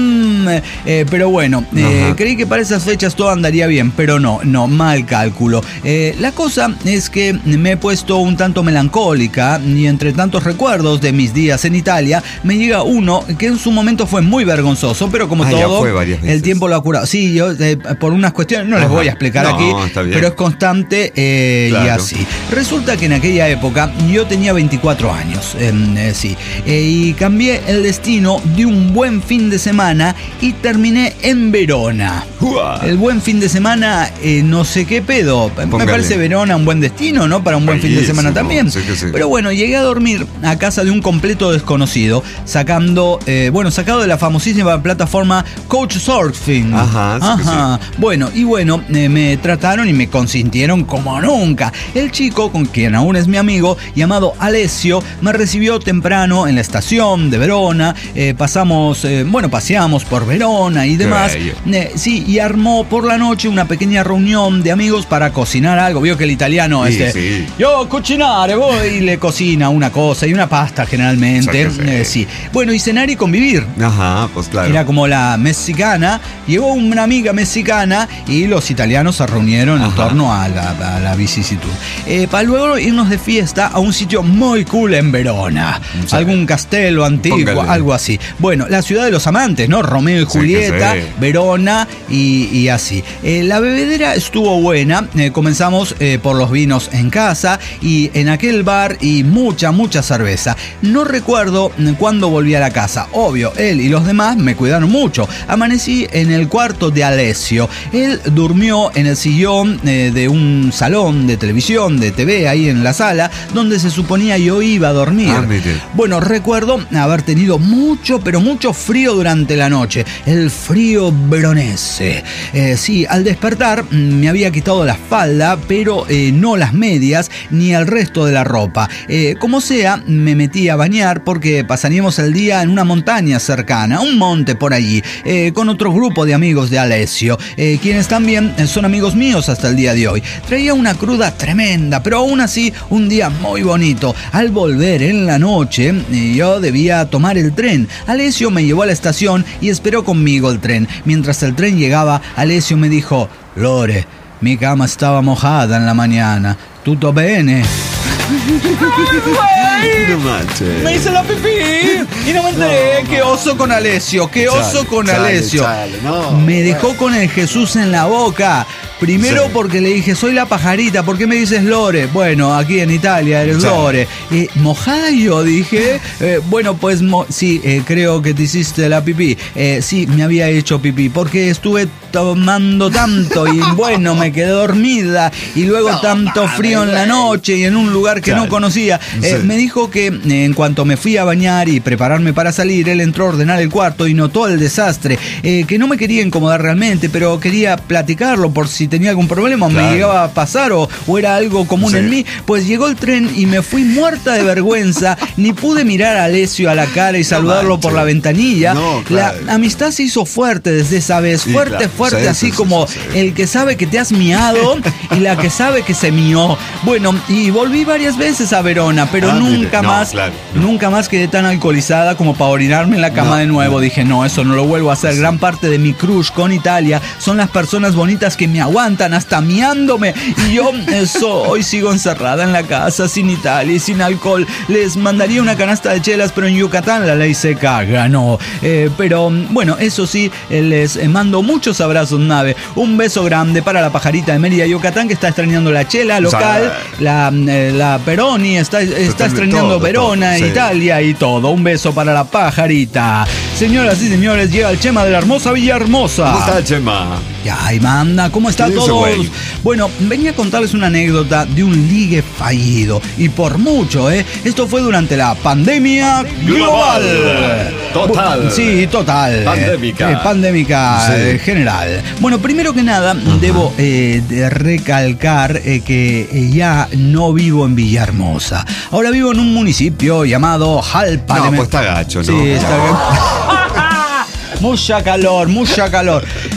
eh, pero bueno, eh, creí que para esas fechas todo andaría bien, pero no, no, mal cálculo. Eh, la cosa es que me he puesto un tanto melancólica y entre tantos recuerdos de mis días en Italia, me llega uno que en su momento fue muy vergonzoso, pero como ah, todo, el tiempo lo ha curado. Sí, yo eh, por unas cuestiones, no Ajá. les voy a explicar no, aquí, pero es constante eh, claro. y así. Resulta que en aquella época yo tenía veinticuatro años, eh, eh, sí, eh, y cambié el destino de un buen fin de semana y terminé en Verona. Uah. El buen fin de semana, eh, no sé qué pedo, Póngale. me parece Verona un buen destino, ¿no? Para un buen Bellísimo. fin de semana también. Sí que sí. Pero bueno, llegué a dormir a casa de un completo desconocido, sacando, eh, bueno, sacado de la famosísima plataforma Couchsurfing. Ajá, sí Ajá. Que sí. Bueno, y bueno, eh, me trataron y me consintieron como nunca. El chico, con quien aún es mi amigo, llamado Alessio, me recibió temprano en la estación de Verona. Eh, pasamos, eh, bueno, paseamos por Verona y demás. Eh, sí, y armó por la noche una pequeña reunión de amigos para cocinar algo. Vio que el italiano, sí, este, sí. yo cocinare, voy y le cocina una cosa y una pasta generalmente. Eh, sí. Bueno, y cenar y convivir. Ajá, pues claro. Era como la mexicana, llegó una amiga mexicana y los italianos se reunieron Ajá. en torno a la, a la vicisitud. Eh, para luego irnos de fiesta a un sitio muy cool en Verona. Sí. Algún castelo antiguo, Póngale. algo así. Bueno, la ciudad de los amantes, ¿no? Romeo y Julieta, sí, sí. Verona y, y así. Eh, la bebedera estuvo buena. Eh, comenzamos eh, por los vinos en casa y en aquel bar y mucha, mucha cerveza. No recuerdo cuándo volví a la casa. Obvio, él y los demás me cuidaron mucho. Amanecí en el cuarto de Alessio. Él durmió en el sillón eh, de un salón de televisión, de T V, ahí en la sala, donde se suponía yo iba a dormir. Ah, bueno, recuerdo haber tenido mucho, pero mucho frío durante la noche. El frío veronese. Eh, sí, al despertar me había quitado la falda, pero eh, no las medias ni el resto de la ropa. Eh, como sea, me metí a bañar porque pasaríamos el día en una montaña cercana, un monte por allí, eh, con otro grupo de amigos de Alessio, eh, quienes también son amigos míos hasta el día de hoy. Traía una cruda tremenda, pero aún así un día muy bonito. Al volver en la noche, eh, yo debía tomar el tren. Alessio me llevó a la estación y esperó conmigo el tren. Mientras el tren llegaba, Alessio me dijo: Lore, mi cama estaba mojada en la mañana. ¿Tutto bene? No manches. Me hice la pipí y no me enteré. No, qué oso con Alessio, qué oso chale, con chale, Alessio. Chale, no, me dejó bueno. con el Jesús en la boca. Primero sí. porque le dije, soy la pajarita, ¿por qué me dices Lore? Bueno, aquí en Italia eres chale. Lore. Eh, mojada yo dije, eh, bueno, pues mo- sí, eh, creo que te hiciste la pipí. Eh, sí, me había hecho pipí porque estuve tomando tanto y bueno, me quedé dormida y luego no, tanto frío en la noche y en un lugar que chale. no conocía. Eh, sí. Me dijo que eh, en cuanto me fui a bañar y prepararme para salir, él entró a ordenar el cuarto y notó el desastre, eh, que no me quería incomodar realmente, pero quería platicarlo por si tenía algún problema, claro. me llegaba a pasar o, o era algo común sí. en mí. Pues llegó el tren y me fui muerta de vergüenza, ni pude mirar a Alessio a la cara y saludarlo no por la ventanilla. No, claro. La amistad se hizo fuerte desde esa vez, sí, fuerte, claro. fuerte, sí, así sí, como sí, sí. el que sabe que te has miado y la que sabe que se mió. Bueno, y volví varias veces a Verona, pero ah, nunca no, más, claro, no. nunca más quedé tan alcoholizada como para orinarme en la cama no, de nuevo. No. Dije, no, eso no lo vuelvo a hacer. Sí. Gran parte de mi crush con Italia son las personas bonitas que me aguantan hasta miándome. Y yo eso, hoy sigo encerrada en la casa, sin Italia y sin alcohol. Les mandaría una canasta de chelas, pero en Yucatán la ley se caga, no. Eh, pero bueno, eso sí, les mando muchos abrazos, nave. Un beso grande para la pajarita de Mérida, Yucatán, que está extrañando la chela local, o sea, la, eh, la Peroni, está, está estrenando todo, Verona, todo, Italia sí. y todo. Un beso para la pajarita. Señoras y señores, llega el Chema de la hermosa Villahermosa. ¿Cómo está el Chema? Ya, y manda, ¿cómo está todos? Bueno, venía a contarles una anécdota de un ligue fallido. Y por mucho, ¿eh? Esto fue durante la pandemia global. Total. Sí, total. Pandémica. Eh, pandémica sí. eh, general. Bueno, primero que nada, uh-huh. debo eh, de recalcar eh, que eh, ya no vivo en Villahermosa. Ahora vivo en un municipio llamado Jalpa. No, pues está gacho, ¿no? Sí, está gacho. Mucha calor, mucha calor.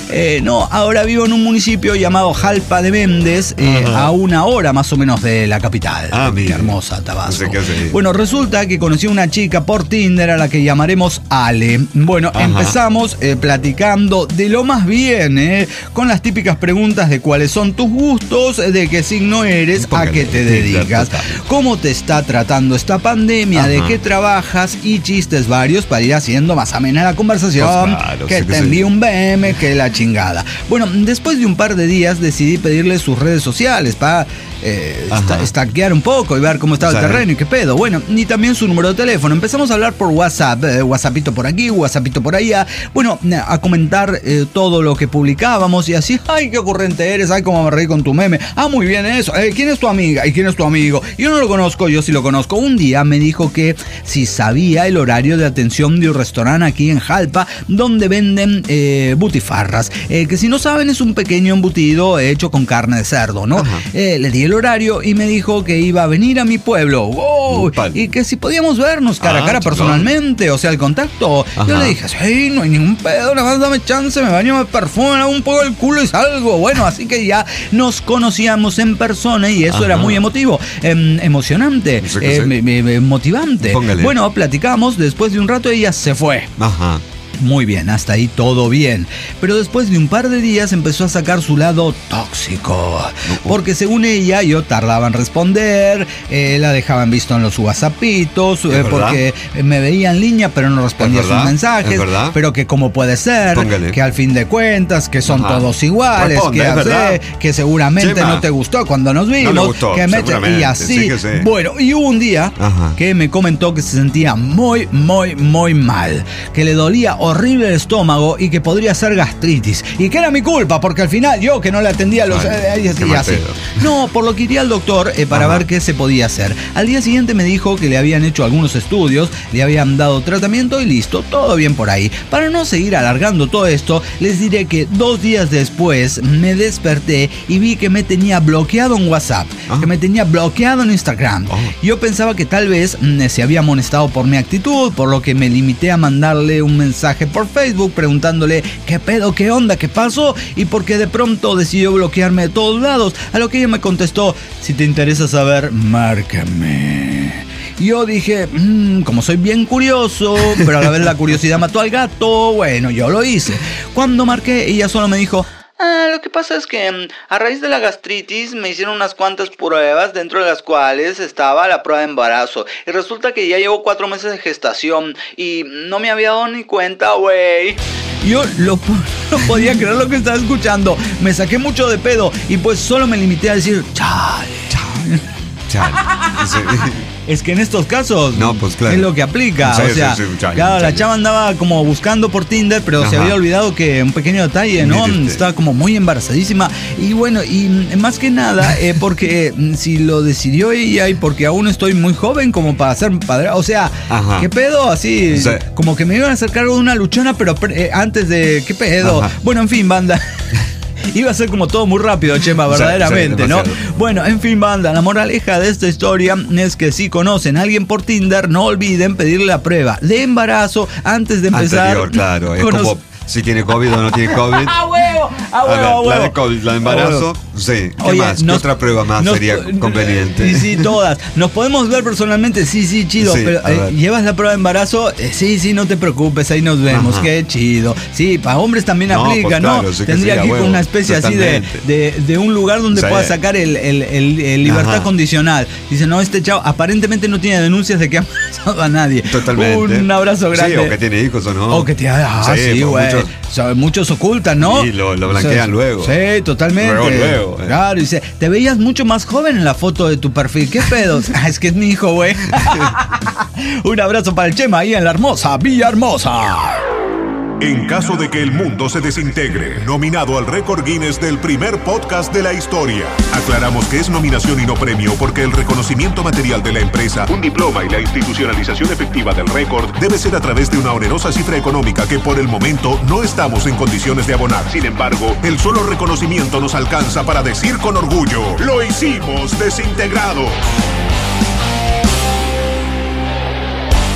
Eh, no, ahora vivo en un municipio llamado Jalpa de Méndez, eh, a una hora más o menos de la capital. Ah, mira. Hermosa, Tabasco. No sé qué hace. Bueno, resulta que conocí a una chica por Tinder a la que llamaremos Ale. Bueno, Ajá. empezamos eh, platicando de lo más bien, eh, con las típicas preguntas de cuáles son tus gustos, de qué signo eres, Póngale, a qué te Tinder, dedicas, total. cómo te está tratando esta pandemia, Ajá. de qué trabajas y chistes varios para ir haciendo más amena la conversación, Pues claro, que sí que te sí. envíe un B M, que la chingada. Bueno, después de un par de días decidí pedirle sus redes sociales para eh, Ajá. esta- stalkear un poco y ver cómo estaba el Sí. terreno y qué pedo. Bueno, y también su número de teléfono. Empezamos a hablar por WhatsApp, eh, WhatsAppito por aquí, WhatsAppito por allá. Bueno, a comentar eh, todo lo que publicábamos y así, ay, qué ocurrente eres, ay, cómo me reí con tu meme. Ah, muy bien eso. Eh, ¿Quién es tu amiga? ¿Y quién es tu amigo? Yo no lo conozco, yo sí lo conozco. Un día me dijo que si sabía el horario de atención de un restaurante aquí en Jalpa donde venden eh, butifarras. Eh, que si no saben es un pequeño embutido hecho con carne de cerdo, ¿no? Ajá. Eh, le di el horario y me dijo que iba a venir a mi pueblo. ¡Wow! Upa. Y que si podíamos vernos cara Ah, a cara chingón. personalmente, o sea, el contacto. Yo Ajá. le dije, sí, no hay ningún pedo, nada más dame chance, me baño, me perfumo, me hago un poco el culo y salgo. Bueno, así que ya nos conocíamos en persona y eso Ajá. era muy emotivo, em, emocionante, Sí que eh, sí. me- me- me- motivante. Póngale. Bueno, platicamos, después de un rato ella se fue. Ajá. Muy bien, hasta ahí todo bien. Pero después de un par de días empezó a sacar su lado tóxico. Porque según ella, yo tardaba en responder, eh, la dejaban visto en los WhatsAppitos, eh, verdad? porque me veía en línea pero no respondía a ¿Es sus verdad? mensajes. ¿Es verdad? Pero que cómo puede ser, Póngale. que al fin de cuentas, que son Ajá. todos iguales, Responde, que, es hace- verdad. que seguramente Chema. no te gustó cuando nos vimos. No le gustó, que me- y seguramente, así. sí que sí. Bueno, y hubo un día Ajá. que me comentó que se sentía muy, muy, muy mal. Que le dolía horrible el estómago y que podría ser gastritis. Y que era mi culpa, porque al final yo que no le atendía a los... Ay, eh, qué y mal así. pedo. No, por lo que iría al doctor eh, para Ajá. ver qué se podía hacer. Al día siguiente me dijo que le habían hecho algunos estudios, le habían dado tratamiento y listo, todo bien por ahí. Para no seguir alargando todo esto, les diré que dos días después me desperté y vi que me tenía bloqueado en WhatsApp, Ah. que me tenía bloqueado en Instagram. Oh. Yo pensaba que tal vez mm, se había amonestado por mi actitud, por lo que me limité a mandarle un mensaje por Facebook preguntándole qué pedo, qué onda, qué pasó y por qué de pronto decidió bloquearme de todos lados. A lo que ella me contestó, si te interesa saber, márcame. Yo dije, mmm, como soy bien curioso, pero a la vez la curiosidad mató al gato, bueno, yo lo hice. Cuando marqué, ella solo me dijo, ah, lo que pasa es que mm, a raíz de la gastritis me hicieron unas cuantas pruebas, dentro de las cuales estaba la prueba de embarazo. Y resulta que ya llevo cuatro meses de gestación y no me había dado ni cuenta, güey. Yo lo, no podía creer lo que estaba escuchando. Me saqué mucho de pedo y pues solo me limité a decir, chale, chale. Chale. Sí. Es que en estos casos No, pues claro. es lo que aplica. Sí, o sea, sí, sí, chale, claro, la chale. chava andaba como buscando por Tinder, pero se Ajá. había olvidado que un pequeño detalle, ¿no? Mire usted. Estaba como muy embarazadísima. Y bueno, y mm, más que nada, eh, porque mm, si lo decidió ella y porque aún estoy muy joven como para ser padre. O sea, Ajá. ¿qué pedo? Así, Sí. como que me iban a hacer cargo de una luchona, pero pre- eh, antes de. ¿Qué pedo? Ajá. Bueno, en fin, banda. Iba a ser como todo muy rápido, Chema, Sí, verdaderamente, sí, ¿no? demasiado. Bueno, en fin, banda, la moraleja de esta historia es que si conocen a alguien por Tinder, no olviden pedirle la prueba de embarazo antes de empezar. Anterior, claro. Es con los- como si tiene COVID o no tiene COVID. ¡A huevo! ¡A A huevo! ver, ¡A huevo! la de COVID, la de embarazo, sí. ¿Qué Oye, más? ¿Qué nos- otra prueba más nos- sería conveniente? Sí, sí, todas. ¿Nos podemos ver personalmente? Sí, sí, chido. Sí, pero a eh, ver. ¿llevas la prueba de embarazo? Eh, sí, sí, no te preocupes, ahí nos vemos. Ajá. Qué chido. Sí, para hombres también No, aplica, pues ¿no? claro, sí que Tendría sí, a que ir con huevo, una especie así de, totalmente. de, de un lugar donde Sí. pueda sacar el, el- el- el libertad Ajá. condicional. Dice, no, este chavo aparentemente no tiene denuncias de que ha embarazado a nadie. Totalmente. Un abrazo grande. Sí, o que tiene hijos o no. O que tiene. Ah, sí, pues güey. muchos- O sea, muchos ocultan, ¿no? Y lo- lo blanquean luego. Sí, totalmente. Luego, luego, eh. Claro, dice, te veías mucho más joven en la foto de tu perfil. ¿Qué pedos? Ah, es que es mi hijo, güey. Un abrazo para el Chema ahí en la hermosa Villa Hermosa. En caso de que el mundo se desintegre, nominado al récord Guinness del primer podcast de la historia. Aclaramos que es nominación y no premio porque el reconocimiento material de la empresa, un diploma y la institucionalización efectiva del récord debe ser a través de una onerosa cifra económica que por el momento no estamos en condiciones de abonar. Sin embargo, el solo reconocimiento nos alcanza para decir con orgullo, ¡lo hicimos desintegrados!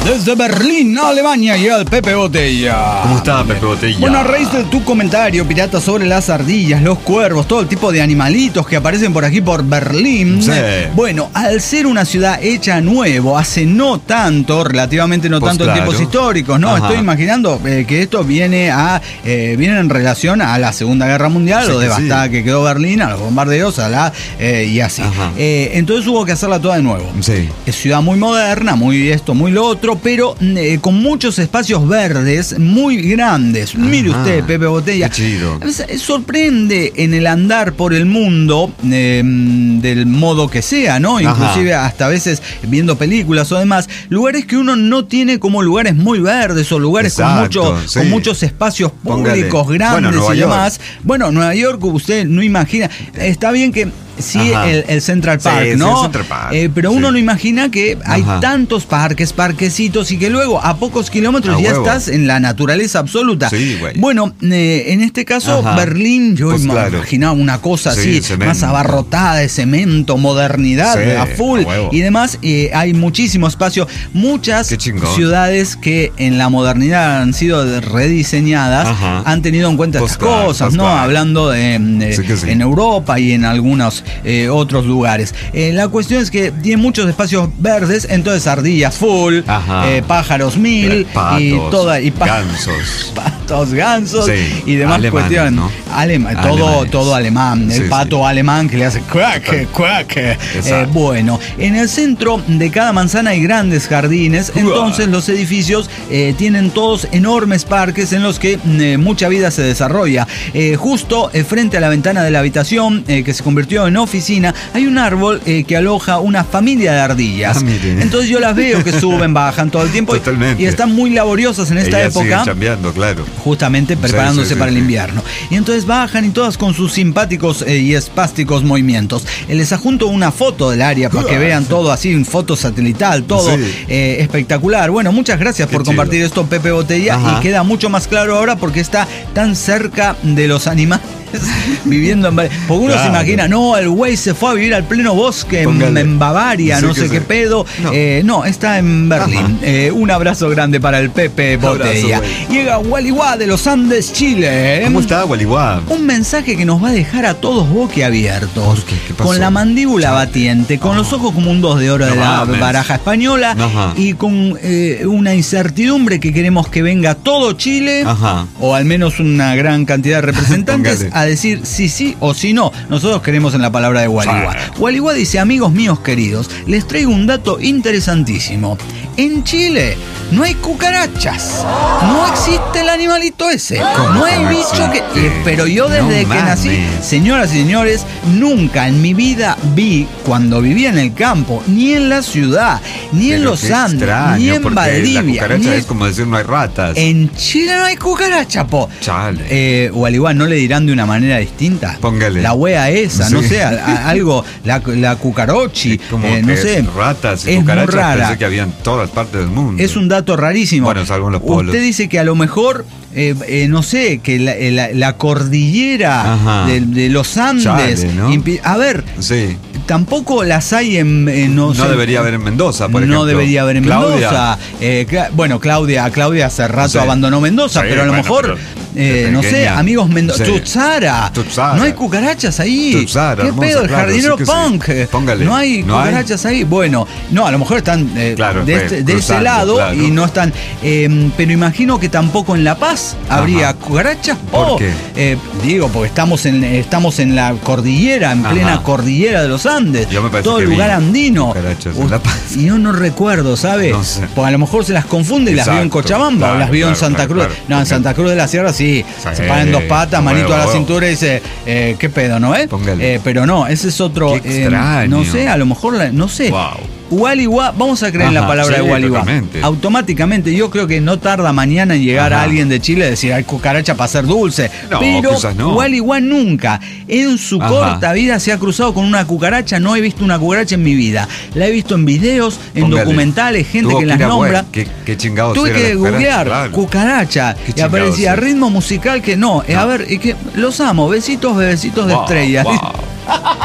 Desde Berlín, Alemania, llega el Pepe Botella. ¿Cómo está, Pepe Botella? Bueno, a raíz de tu comentario, pirata, sobre las ardillas, los cuervos, todo el tipo de animalitos que aparecen por aquí por Berlín. Sí. Bueno, al ser una ciudad hecha a nuevo, hace no tanto, relativamente no Pues tanto claro. en tiempos históricos, ¿no? Ajá. Estoy imaginando eh, que esto viene a eh, viene en relación a la Segunda Guerra Mundial, Sí, lo que devastada sí. que quedó Berlín, a los bombardeos, a la eh, y así. Ajá. Eh, entonces hubo que hacerla toda de nuevo. Sí. Es ciudad muy moderna, muy esto, muy lo otro, pero eh, con muchos espacios verdes muy grandes. Mire Ajá. usted, Pepe Botella. Qué chido. Es- es- sorprende en el andar por el mundo, eh, del modo que sea, ¿no? Ajá. Inclusive hasta a veces viendo películas o demás, lugares que uno no tiene como lugares muy verdes o lugares con, Exacto, mucho, sí. con muchos espacios Póngale. públicos grandes Bueno, Nueva y York. demás. Bueno, Nueva York, usted no imagina. Está bien que sí, Ajá. el, el Central Sí, Park, sí, ¿no? el Central Park, Eh, pero uno sí. no imagina que hay Ajá. tantos parques, parquecitos y que luego a pocos kilómetros A ya huevo. estás en la naturaleza absoluta. Sí, güey. Bueno, eh, en este caso, Ajá. Berlín, yo Pues me claro. imaginaba una cosa Sí, así, cemento. más abarrotada de cemento, modernidad Sí, a full a huevo. y demás. Eh, hay muchísimo espacio, muchas Qué chingón. ciudades que en la modernidad han sido rediseñadas, Ajá. han tenido en cuenta Pues estas claro, cosas, pues ¿no? claro. Hablando de, de- Sí que sí. en Europa y en algunos eh, otros lugares. Eh, la cuestión es que tiene muchos espacios verdes, entonces ardillas full, Ajá. eh, pájaros mil Patos, y toda y pa- gansos. patos, gansos Sí, y demás alemanes, cuestiones. ¿no? Alema- todo, Alemanes. todo alemán. El Sí, pato sí. alemán que le hace crack, crack. Eh, Exacto. bueno, en el centro de cada manzana hay grandes jardines, entonces los edificios eh, tienen todos enormes parques en los que eh, mucha vida se desarrolla. Eh, justo eh, frente a la ventana de la habitación, eh, que se convirtió en oficina, hay un árbol eh, que aloja una familia de ardillas. Ah, mire. Entonces yo las veo que suben, bajan todo el tiempo y- Totalmente. y están muy laboriosas en esta Ellas siguen época. chambeando, claro. Justamente preparándose sí, sí, para el sí. invierno. Y entonces bajan y todas con sus simpáticos eh, y espásticos movimientos. Eh, les adjunto una foto del área para que vean todo así, en foto satelital, todo Sí. eh, espectacular. Bueno, muchas gracias Qué por chido. compartir esto, Pepe Botella. Ajá. Y queda mucho más claro ahora porque está tan cerca de los animales. Viviendo en Bavaria. Porque uno Claro. se imagina, no, el güey se fue a vivir al pleno bosque en, Póngale. en Bavaria, Sí no que sé sí. qué pedo. No. Eh, no, está en Berlín. Ajá. Eh, un abrazo grande para el Pepe abrazo, Botella. güey. Llega Gualeguá de los Andes, Chile. ¿Cómo está, Gualeguá? Un mensaje que nos va a dejar a todos boquiabiertos. ¿Por qué? ¿Qué pasó? Con la mandíbula Chale. batiente, con los ojos como un dos de oro de No la mames. baraja española Ajá. y con eh, una incertidumbre que queremos que venga todo Chile, Ajá. o al menos una gran cantidad de representantes, Póngale. a decir sí, sí o sí no. Nosotros queremos en la palabra de Gualeguá. Sí. Gualeguá dice, amigos míos queridos, les traigo un dato interesantísimo. En Chile no hay cucarachas. No existe el animalito ese. ¿Cómo No que hay no bicho que... existe? eh, pero yo desde No que mames. nací, señoras y señores, nunca en mi vida vi, cuando vivía en el campo, ni en la ciudad, ni en Pero los qué Andes, extraño, ni en porque Valdivia. La cucaracha ni es como decir no hay ratas. En Chile no hay cucaracha, po. Chale. Eh, o al igual, ¿no le dirán de una manera distinta? Póngale. La wea esa, no Sí. sé, a- a- algo, la, la cucarochi, Es como eh, no que sé. ratas y es muy cucarachas rara. pensé que había en todas partes del mundo. Es un dato rarísimo. Bueno, salvo en los polos. Usted dice que a lo mejor, eh, eh, no sé, que la, eh, la- la cordillera Ajá. de, de los Andes. Chale, ¿no? impi- A ver, Sí. tampoco las hay en. en, no No sé, debería haber en Mendoza, por no ejemplo. debería haber en Claudia. Mendoza. Eh, Cla- bueno, Claudia, Claudia hace rato Sí. abandonó Mendoza, Sí, pero a lo bueno, mejor, pero eh, de no sé, pequeña. amigos Mendoza. Sí. Tutzara. Tutzara. No hay cucarachas ahí. Tutzara, ¿Qué hermosa, pedo? El claro, jardinero sí que sí. punk. Póngale. No hay ¿No hay? cucarachas ahí. Bueno, no, a lo mejor están eh, Claro, de, pues, este- de ese cruzando, lado claro. y no están. eh, pero imagino que tampoco en La Paz habría Ajá. cucarachas. ¿Por Oh, qué? eh, digo, porque estamos en, estamos en la cordillera, en Ajá. plena cordillera de los Andes. Yo me parece todo el que vi lugar andino. cucarachas en U- La Paz. Y yo no recuerdo, ¿sabe? No sé. Porque a lo mejor se las confunde y las vio en Exacto, Cochabamba o claro, las vio en claro, Santa claro, Cruz. claro. No, en Porque- Santa Cruz de la Sierra sí. Sí, Se paran dos patas, manito huevo, a la huevo. cintura y dice, eh, ¿qué pedo, no es? Póngale. Eh, pero no, ese es otro. Qué eh, extraño. no sé, a lo mejor, la- no sé. Wow. Gualeguá, vamos a creer en la Ajá, palabra sí, de Gualeguá. totalmente. Automáticamente, yo creo que no tarda mañana en llegar Ajá. a alguien de Chile y decir, hay cucaracha para ser dulce. No, pero quizás no. Gualeguá nunca, en su Ajá. corta vida, se ha cruzado con una cucaracha. No he visto una cucaracha en mi vida. La he visto en videos, en Póngale. documentales, gente Tuvo que ir las a nombra. web. ¿Qué, qué chingados Tuve era que la cucaracha? googlear Claro. cucaracha Qué y chingados aparecía es. ritmo musical que no. Eh, A No. ver, y que los amo, besitos, besitos de Wow, estrellas. wow.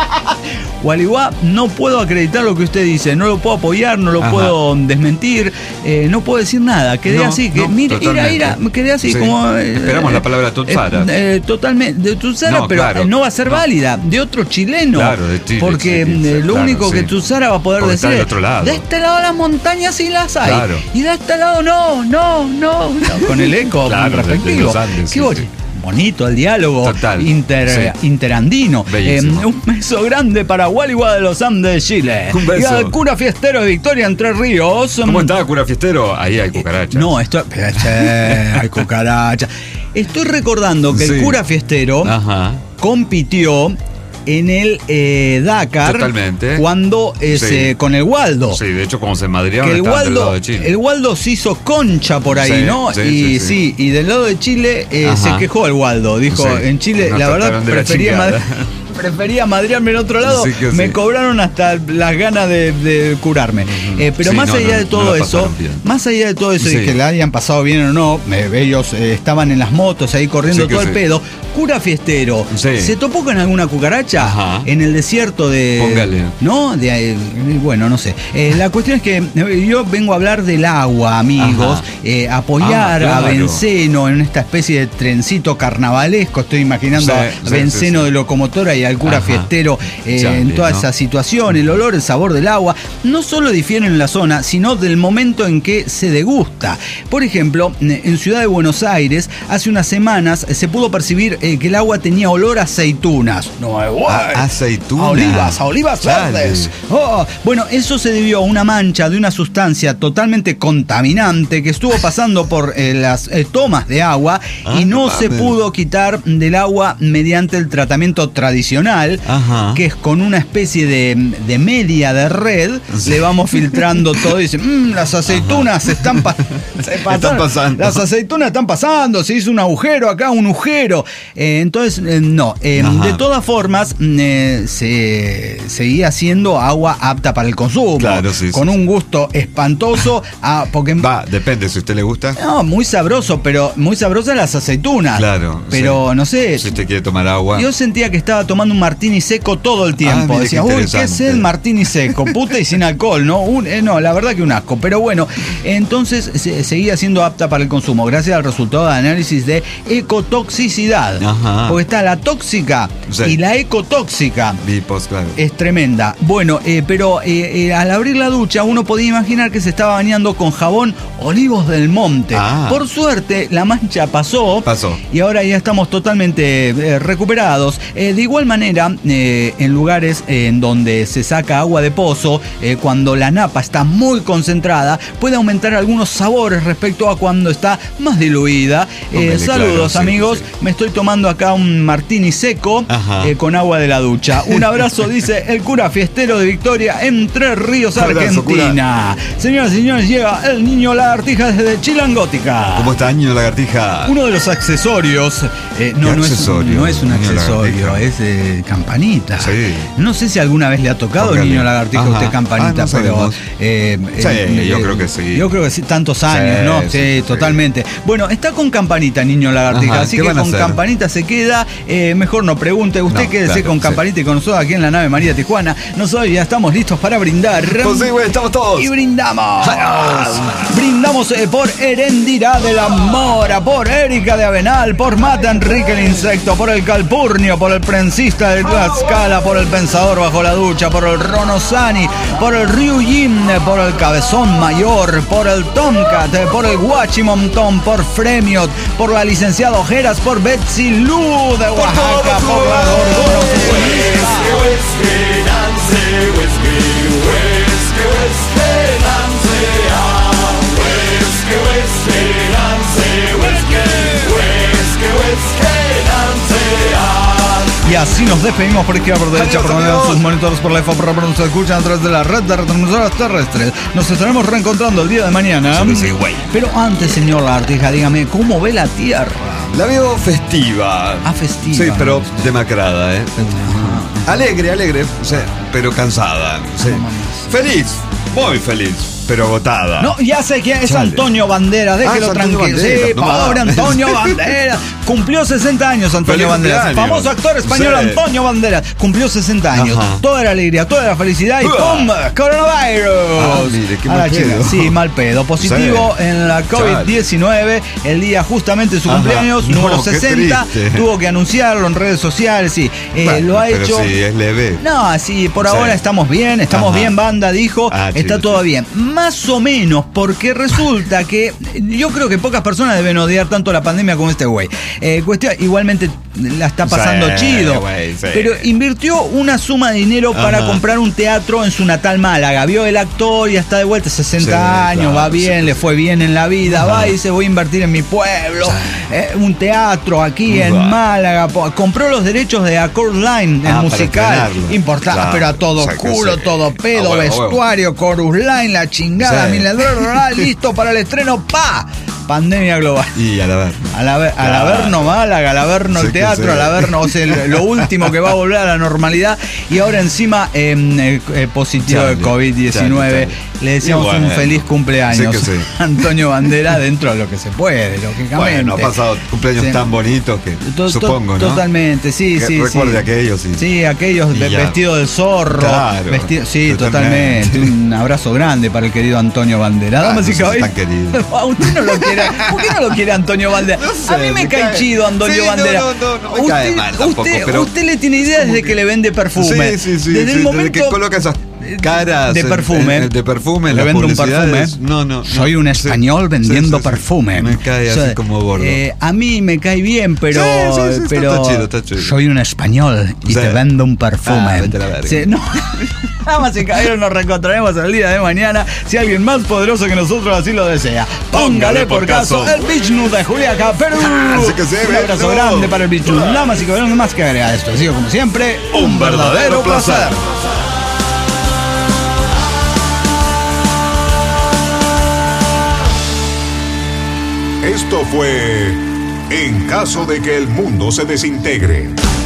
Waliguá, no puedo acreditar lo que usted dice, no lo puedo apoyar, no lo Ajá. puedo desmentir, eh, no puedo decir nada, quedé No, así, que no, mire, ira, ira, quedé así Sí. como... eh, Esperamos la palabra Tutsara. Eh, eh, totalmente, de Tutsara, No, pero claro. no va a ser No. válida, de otro chileno. Claro, de Chile, porque sí, eh, lo claro, único que sí. Tutsara va a poder Porque decir está del es, otro lado. de este lado las montañas sí las hay, Claro. y de este lado no, no, no, no, con el eco Claro, de- de respectivo. los Andes, Qué sí, bo- sí. bonito el diálogo Total, inter, sí. interandino. Bellísimo. Eh, un beso grande para Waliguá de los Andes, Chile. Un beso. Y al cura fiestero de Victoria, Entre Ríos. ¿Cómo está, cura fiestero? Ahí hay cucarachas. No, esto. Che, hay cucaracha. Estoy recordando que el Sí. cura fiestero Ajá. compitió en el eh, Dakar. Totalmente. Cuando eh, Sí. se- con el Waldo. Sí, de hecho, como se madrearon, Que el estaban del lado Waldo, de Chile. el Waldo se hizo concha por ahí, Sí, ¿no? sí, y sí, sí. y del lado de Chile eh, Ajá. se quejó el Waldo. Dijo, Sí. en Chile, Nos la verdad, trataron de la prefería, chingada. madre- prefería madrearme en otro lado. Sí que Me sí. cobraron hasta las ganas de, de curarme. Eh, pero Sí, más no, allá no, de no todo la eso, pasaron bien. más allá de todo eso Sí. y que la hayan pasado bien o no, eh, ellos eh, estaban en las motos ahí corriendo Sí que todo el sí. pedo. Cura fiestero, Sí. ¿se topó con alguna cucaracha Ajá. en el desierto de... Póngale. ¿No? De, eh, bueno, no sé. Eh, la cuestión es que eh, yo vengo a hablar del agua, amigos. Ajá. Eh, apoyar Ah, a claro. Benceno en esta especie de trencito carnavalesco. Estoy imaginando Sí, a sí, Benceno sí, sí. de locomotora y al cura Ajá. fiestero eh, Chale, en toda ¿no? esa situación. El olor, el sabor del agua no solo difieren en la zona, sino del momento en que se degusta. Por ejemplo, en Ciudad de Buenos Aires, hace unas semanas eh, se pudo percibir eh, que el agua tenía olor a aceitunas. No, eh, guay. A- aceitunas. A olivas, a olivas Chale. verdes. Oh, bueno, eso se debió a una mancha de una sustancia totalmente contaminante que estuvo pasando por eh, las eh, tomas de agua Ah, y no no se mames. pudo quitar del agua mediante el tratamiento tradicional, Ajá. que es con una especie de, de media de red, Sí. le vamos filtrando todo y dicen, "Mm, las aceitunas están, pa- se pasaron. Están pasando. Las aceitunas están pasando, se hizo un agujero acá, un agujero. Eh, entonces, eh, no. Eh, Ajá. de todas formas, mm, eh, se seguía siendo agua apta para el consumo. Claro, sí, con sí, un sí. gusto espantoso. A, porque, Va, depende, si a usted le gusta. no, muy sabroso, pero muy sabrosas las aceitunas. Claro. Pero sí. no sé. Si usted quiere tomar agua. Yo sentía que estaba tomando un martini seco todo el tiempo. Ah, mire, Decía, qué uy, qué interesante. es el martini seco, puta y sin alcohol, ¿no? Un- eh, no, la verdad que un asco. Pero bueno, entonces se, seguía siendo apta para el consumo, gracias al resultado de análisis de ecotoxicidad. Ajá. Porque está la tóxica Sí. y la ecotóxica. Vipos, claro. Es tremenda. Bueno, eh, pero eh, eh, al abrir la ducha uno podía imaginar que se estaba bañando con jabón Olivos del Monte. Ah. Por suerte, la mancha pasó. Pasó. Y ahora ya estamos totalmente eh, recuperados. Eh, de igual manera, eh, en lugares eh, en donde se saca agua de pozo, eh, cuando la napa está muy concentrada, puede aumentar algunos sabores respecto a cuando está más diluida. Eh, Póngale, saludos, claro, sí, amigos. sí. Me estoy tomando acá un martini seco Ajá. eh, con agua de la ducha. Un abrazo, dice el cura fiestero de Victoria, Entre Ríos, Abrazo, Argentina. Señoras y señores, llega el niño lagartija desde Chilangótica. ¿Cómo está, niño lagartija? Uno de los accesorios, eh, no, ¿Qué no, es, accesorio, no es un niño accesorio, lagartija? es eh, campanita. Sí. No sé si alguna vez le ha tocado Póngale. niño lagartija a usted Ajá. campanita, Ah, no pero sabemos. eh, Sí, eh, yo eh, creo que sí. Yo creo que sí, tantos años, Sí, ¿no? Sí, sí, sí, sí. totalmente. Bueno, está con campanita niño lagartija, Ajá, así ¿qué que van a con hacer? campanita se queda. Eh, mejor no pregunte, usted No, quédese claro, con sí. campanita y con nosotros aquí en la nave María Tijuana. Nosotros ya estamos listos para brindar. Pues sí, güey, estamos todos. Y brindamos. Brindamos eh, por Herendira de la Mora, por Erika de Avenal, por Mata Enrique el Insecto, por el Calpurnio, por el Prensista de Tlaxcala, por el Pensador bajo la ducha, por el Ronosani, por el Ryujin, por el Cabezón Mayor, por el Tomcat, eh, por el Guachimontón, por Fremiot, por la licenciada Ojeras, por Betsy Lu de Oaxaca, por la Gorgona. Y así nos despedimos por izquierda, por derecha, por donde sus monitores, por la F A, por nos escuchan a través de la red de retransmisoras terrestres. Nos estaremos reencontrando el día de mañana. Sí, sí, güey. Pero antes, señor Lagartija, dígame, ¿cómo ve la Tierra? La veo festiva. Ah, festiva. Sí, pero demacrada, ¿eh? Alegre, alegre, o sea, pero cansada. Sí. Feliz, muy feliz. pero agotada. No, ya sé quién es. Chale. Antonio Banderas, déjelo Ah, tranquilo. Antonio Sí, Banderas, no pobre mames. Antonio Banderas. Cumplió sesenta años Antonio Feliz Banderas. cumpleaños. Famoso actor español Sí. Antonio Banderas. Cumplió sesenta años. Ajá. Toda la alegría, toda la felicidad y Uah. ¡pum! ¡Coronavirus! Ah, mire, qué A mal la chica. pedo. Sí, mal pedo. Positivo Sí. en la COVID diecinueve. El día justamente de su Ajá. cumpleaños, No, número qué sesenta. triste. Tuvo que anunciarlo en redes sociales. Sí, Eh, Bueno, lo ha pero hecho. sí, es leve. No, sí, por Sí. ahora estamos bien, estamos Ajá. bien, banda, dijo, Ah, está chido, todo chido. bien. Más o menos, porque resulta que yo creo que pocas personas deben odiar tanto la pandemia como este güey. Eh, cuestión, igualmente la está pasando Sí, chido, güey, sí. pero invirtió una suma de dinero para Ajá. comprar un teatro en su natal Málaga. Vio el actor y está de vuelta, sesenta Sí, años, claro, va bien, sí. le fue bien en la vida, Ajá. va y dice, voy a invertir en mi pueblo, eh, un teatro aquí en Buah. Málaga. Po- Compró los derechos de A Chorus Line, el Ah, para musical, estrenarlo. importante, Claro, pero a todo o sea que culo, sí. todo pedo, A huevo, a huevo. vestuario, Chorus Line, la chingada, Sí. mil dólares, listo para el estreno, pa, pandemia global. Y a la ver. Al haber, al Claro. Averno Málaga, al Averno el Sí que teatro, sí. al Averno, o sea, el- lo último que va a volver a la normalidad. Y ahora encima eh, eh, eh, positivo de Chale, COVID diecinueve. chale, chale. Le deseamos Y bueno, un feliz cumpleaños. sí que sí. Antonio Bandera dentro de lo que se puede, lógicamente. Bueno, ha pasado cumpleaños Sí. tan bonitos que To- to- supongo, ¿no? Totalmente, sí, Que sí. recuerde sí. aquellos, sí. Sí, aquellos Y ve- ya. vestidos de zorro. Claro, vesti- sí, totalmente. totalmente. Un abrazo grande para el querido Antonio Bandera. Ah, Damas y no sé si caballeros. tan querido. A usted no lo quiere. ¿Por qué no lo quiere Antonio Bandera? No sé, a mí me, me cae, cae- chido Antonio Sí, no, Bandera. no, no, no me usted, cae mal tampoco, usted, pero- usted le tiene idea desde que le vende perfume. Sí, sí, sí. Desde sí, el momento que coloca esas caras de en- perfume. en- de perfume en Le las vendo un publicidades. perfume. No, no, no. Soy un Sí, español sí, vendiendo sí, sí. perfume. Me cae O sea, así como gordo. eh, a mí me cae bien, pero, Sí, sí, sí, está- pero está chido, está chido. soy un español y Sí. te vendo un perfume. Ah, vete a la verga. Sí, no. Damas y caballeros, nos reencontraremos el día de mañana si alguien más poderoso que nosotros así lo desea. Póngale por caso el Beach Nude de Juliaca, Perú. Así que se Un ve, abrazo no. grande para el Beach Nude. Damas y caballeros, no más que agregar esto. Ha sido como siempre un verdadero placer. Esto fue En caso de que el mundo se desintegre.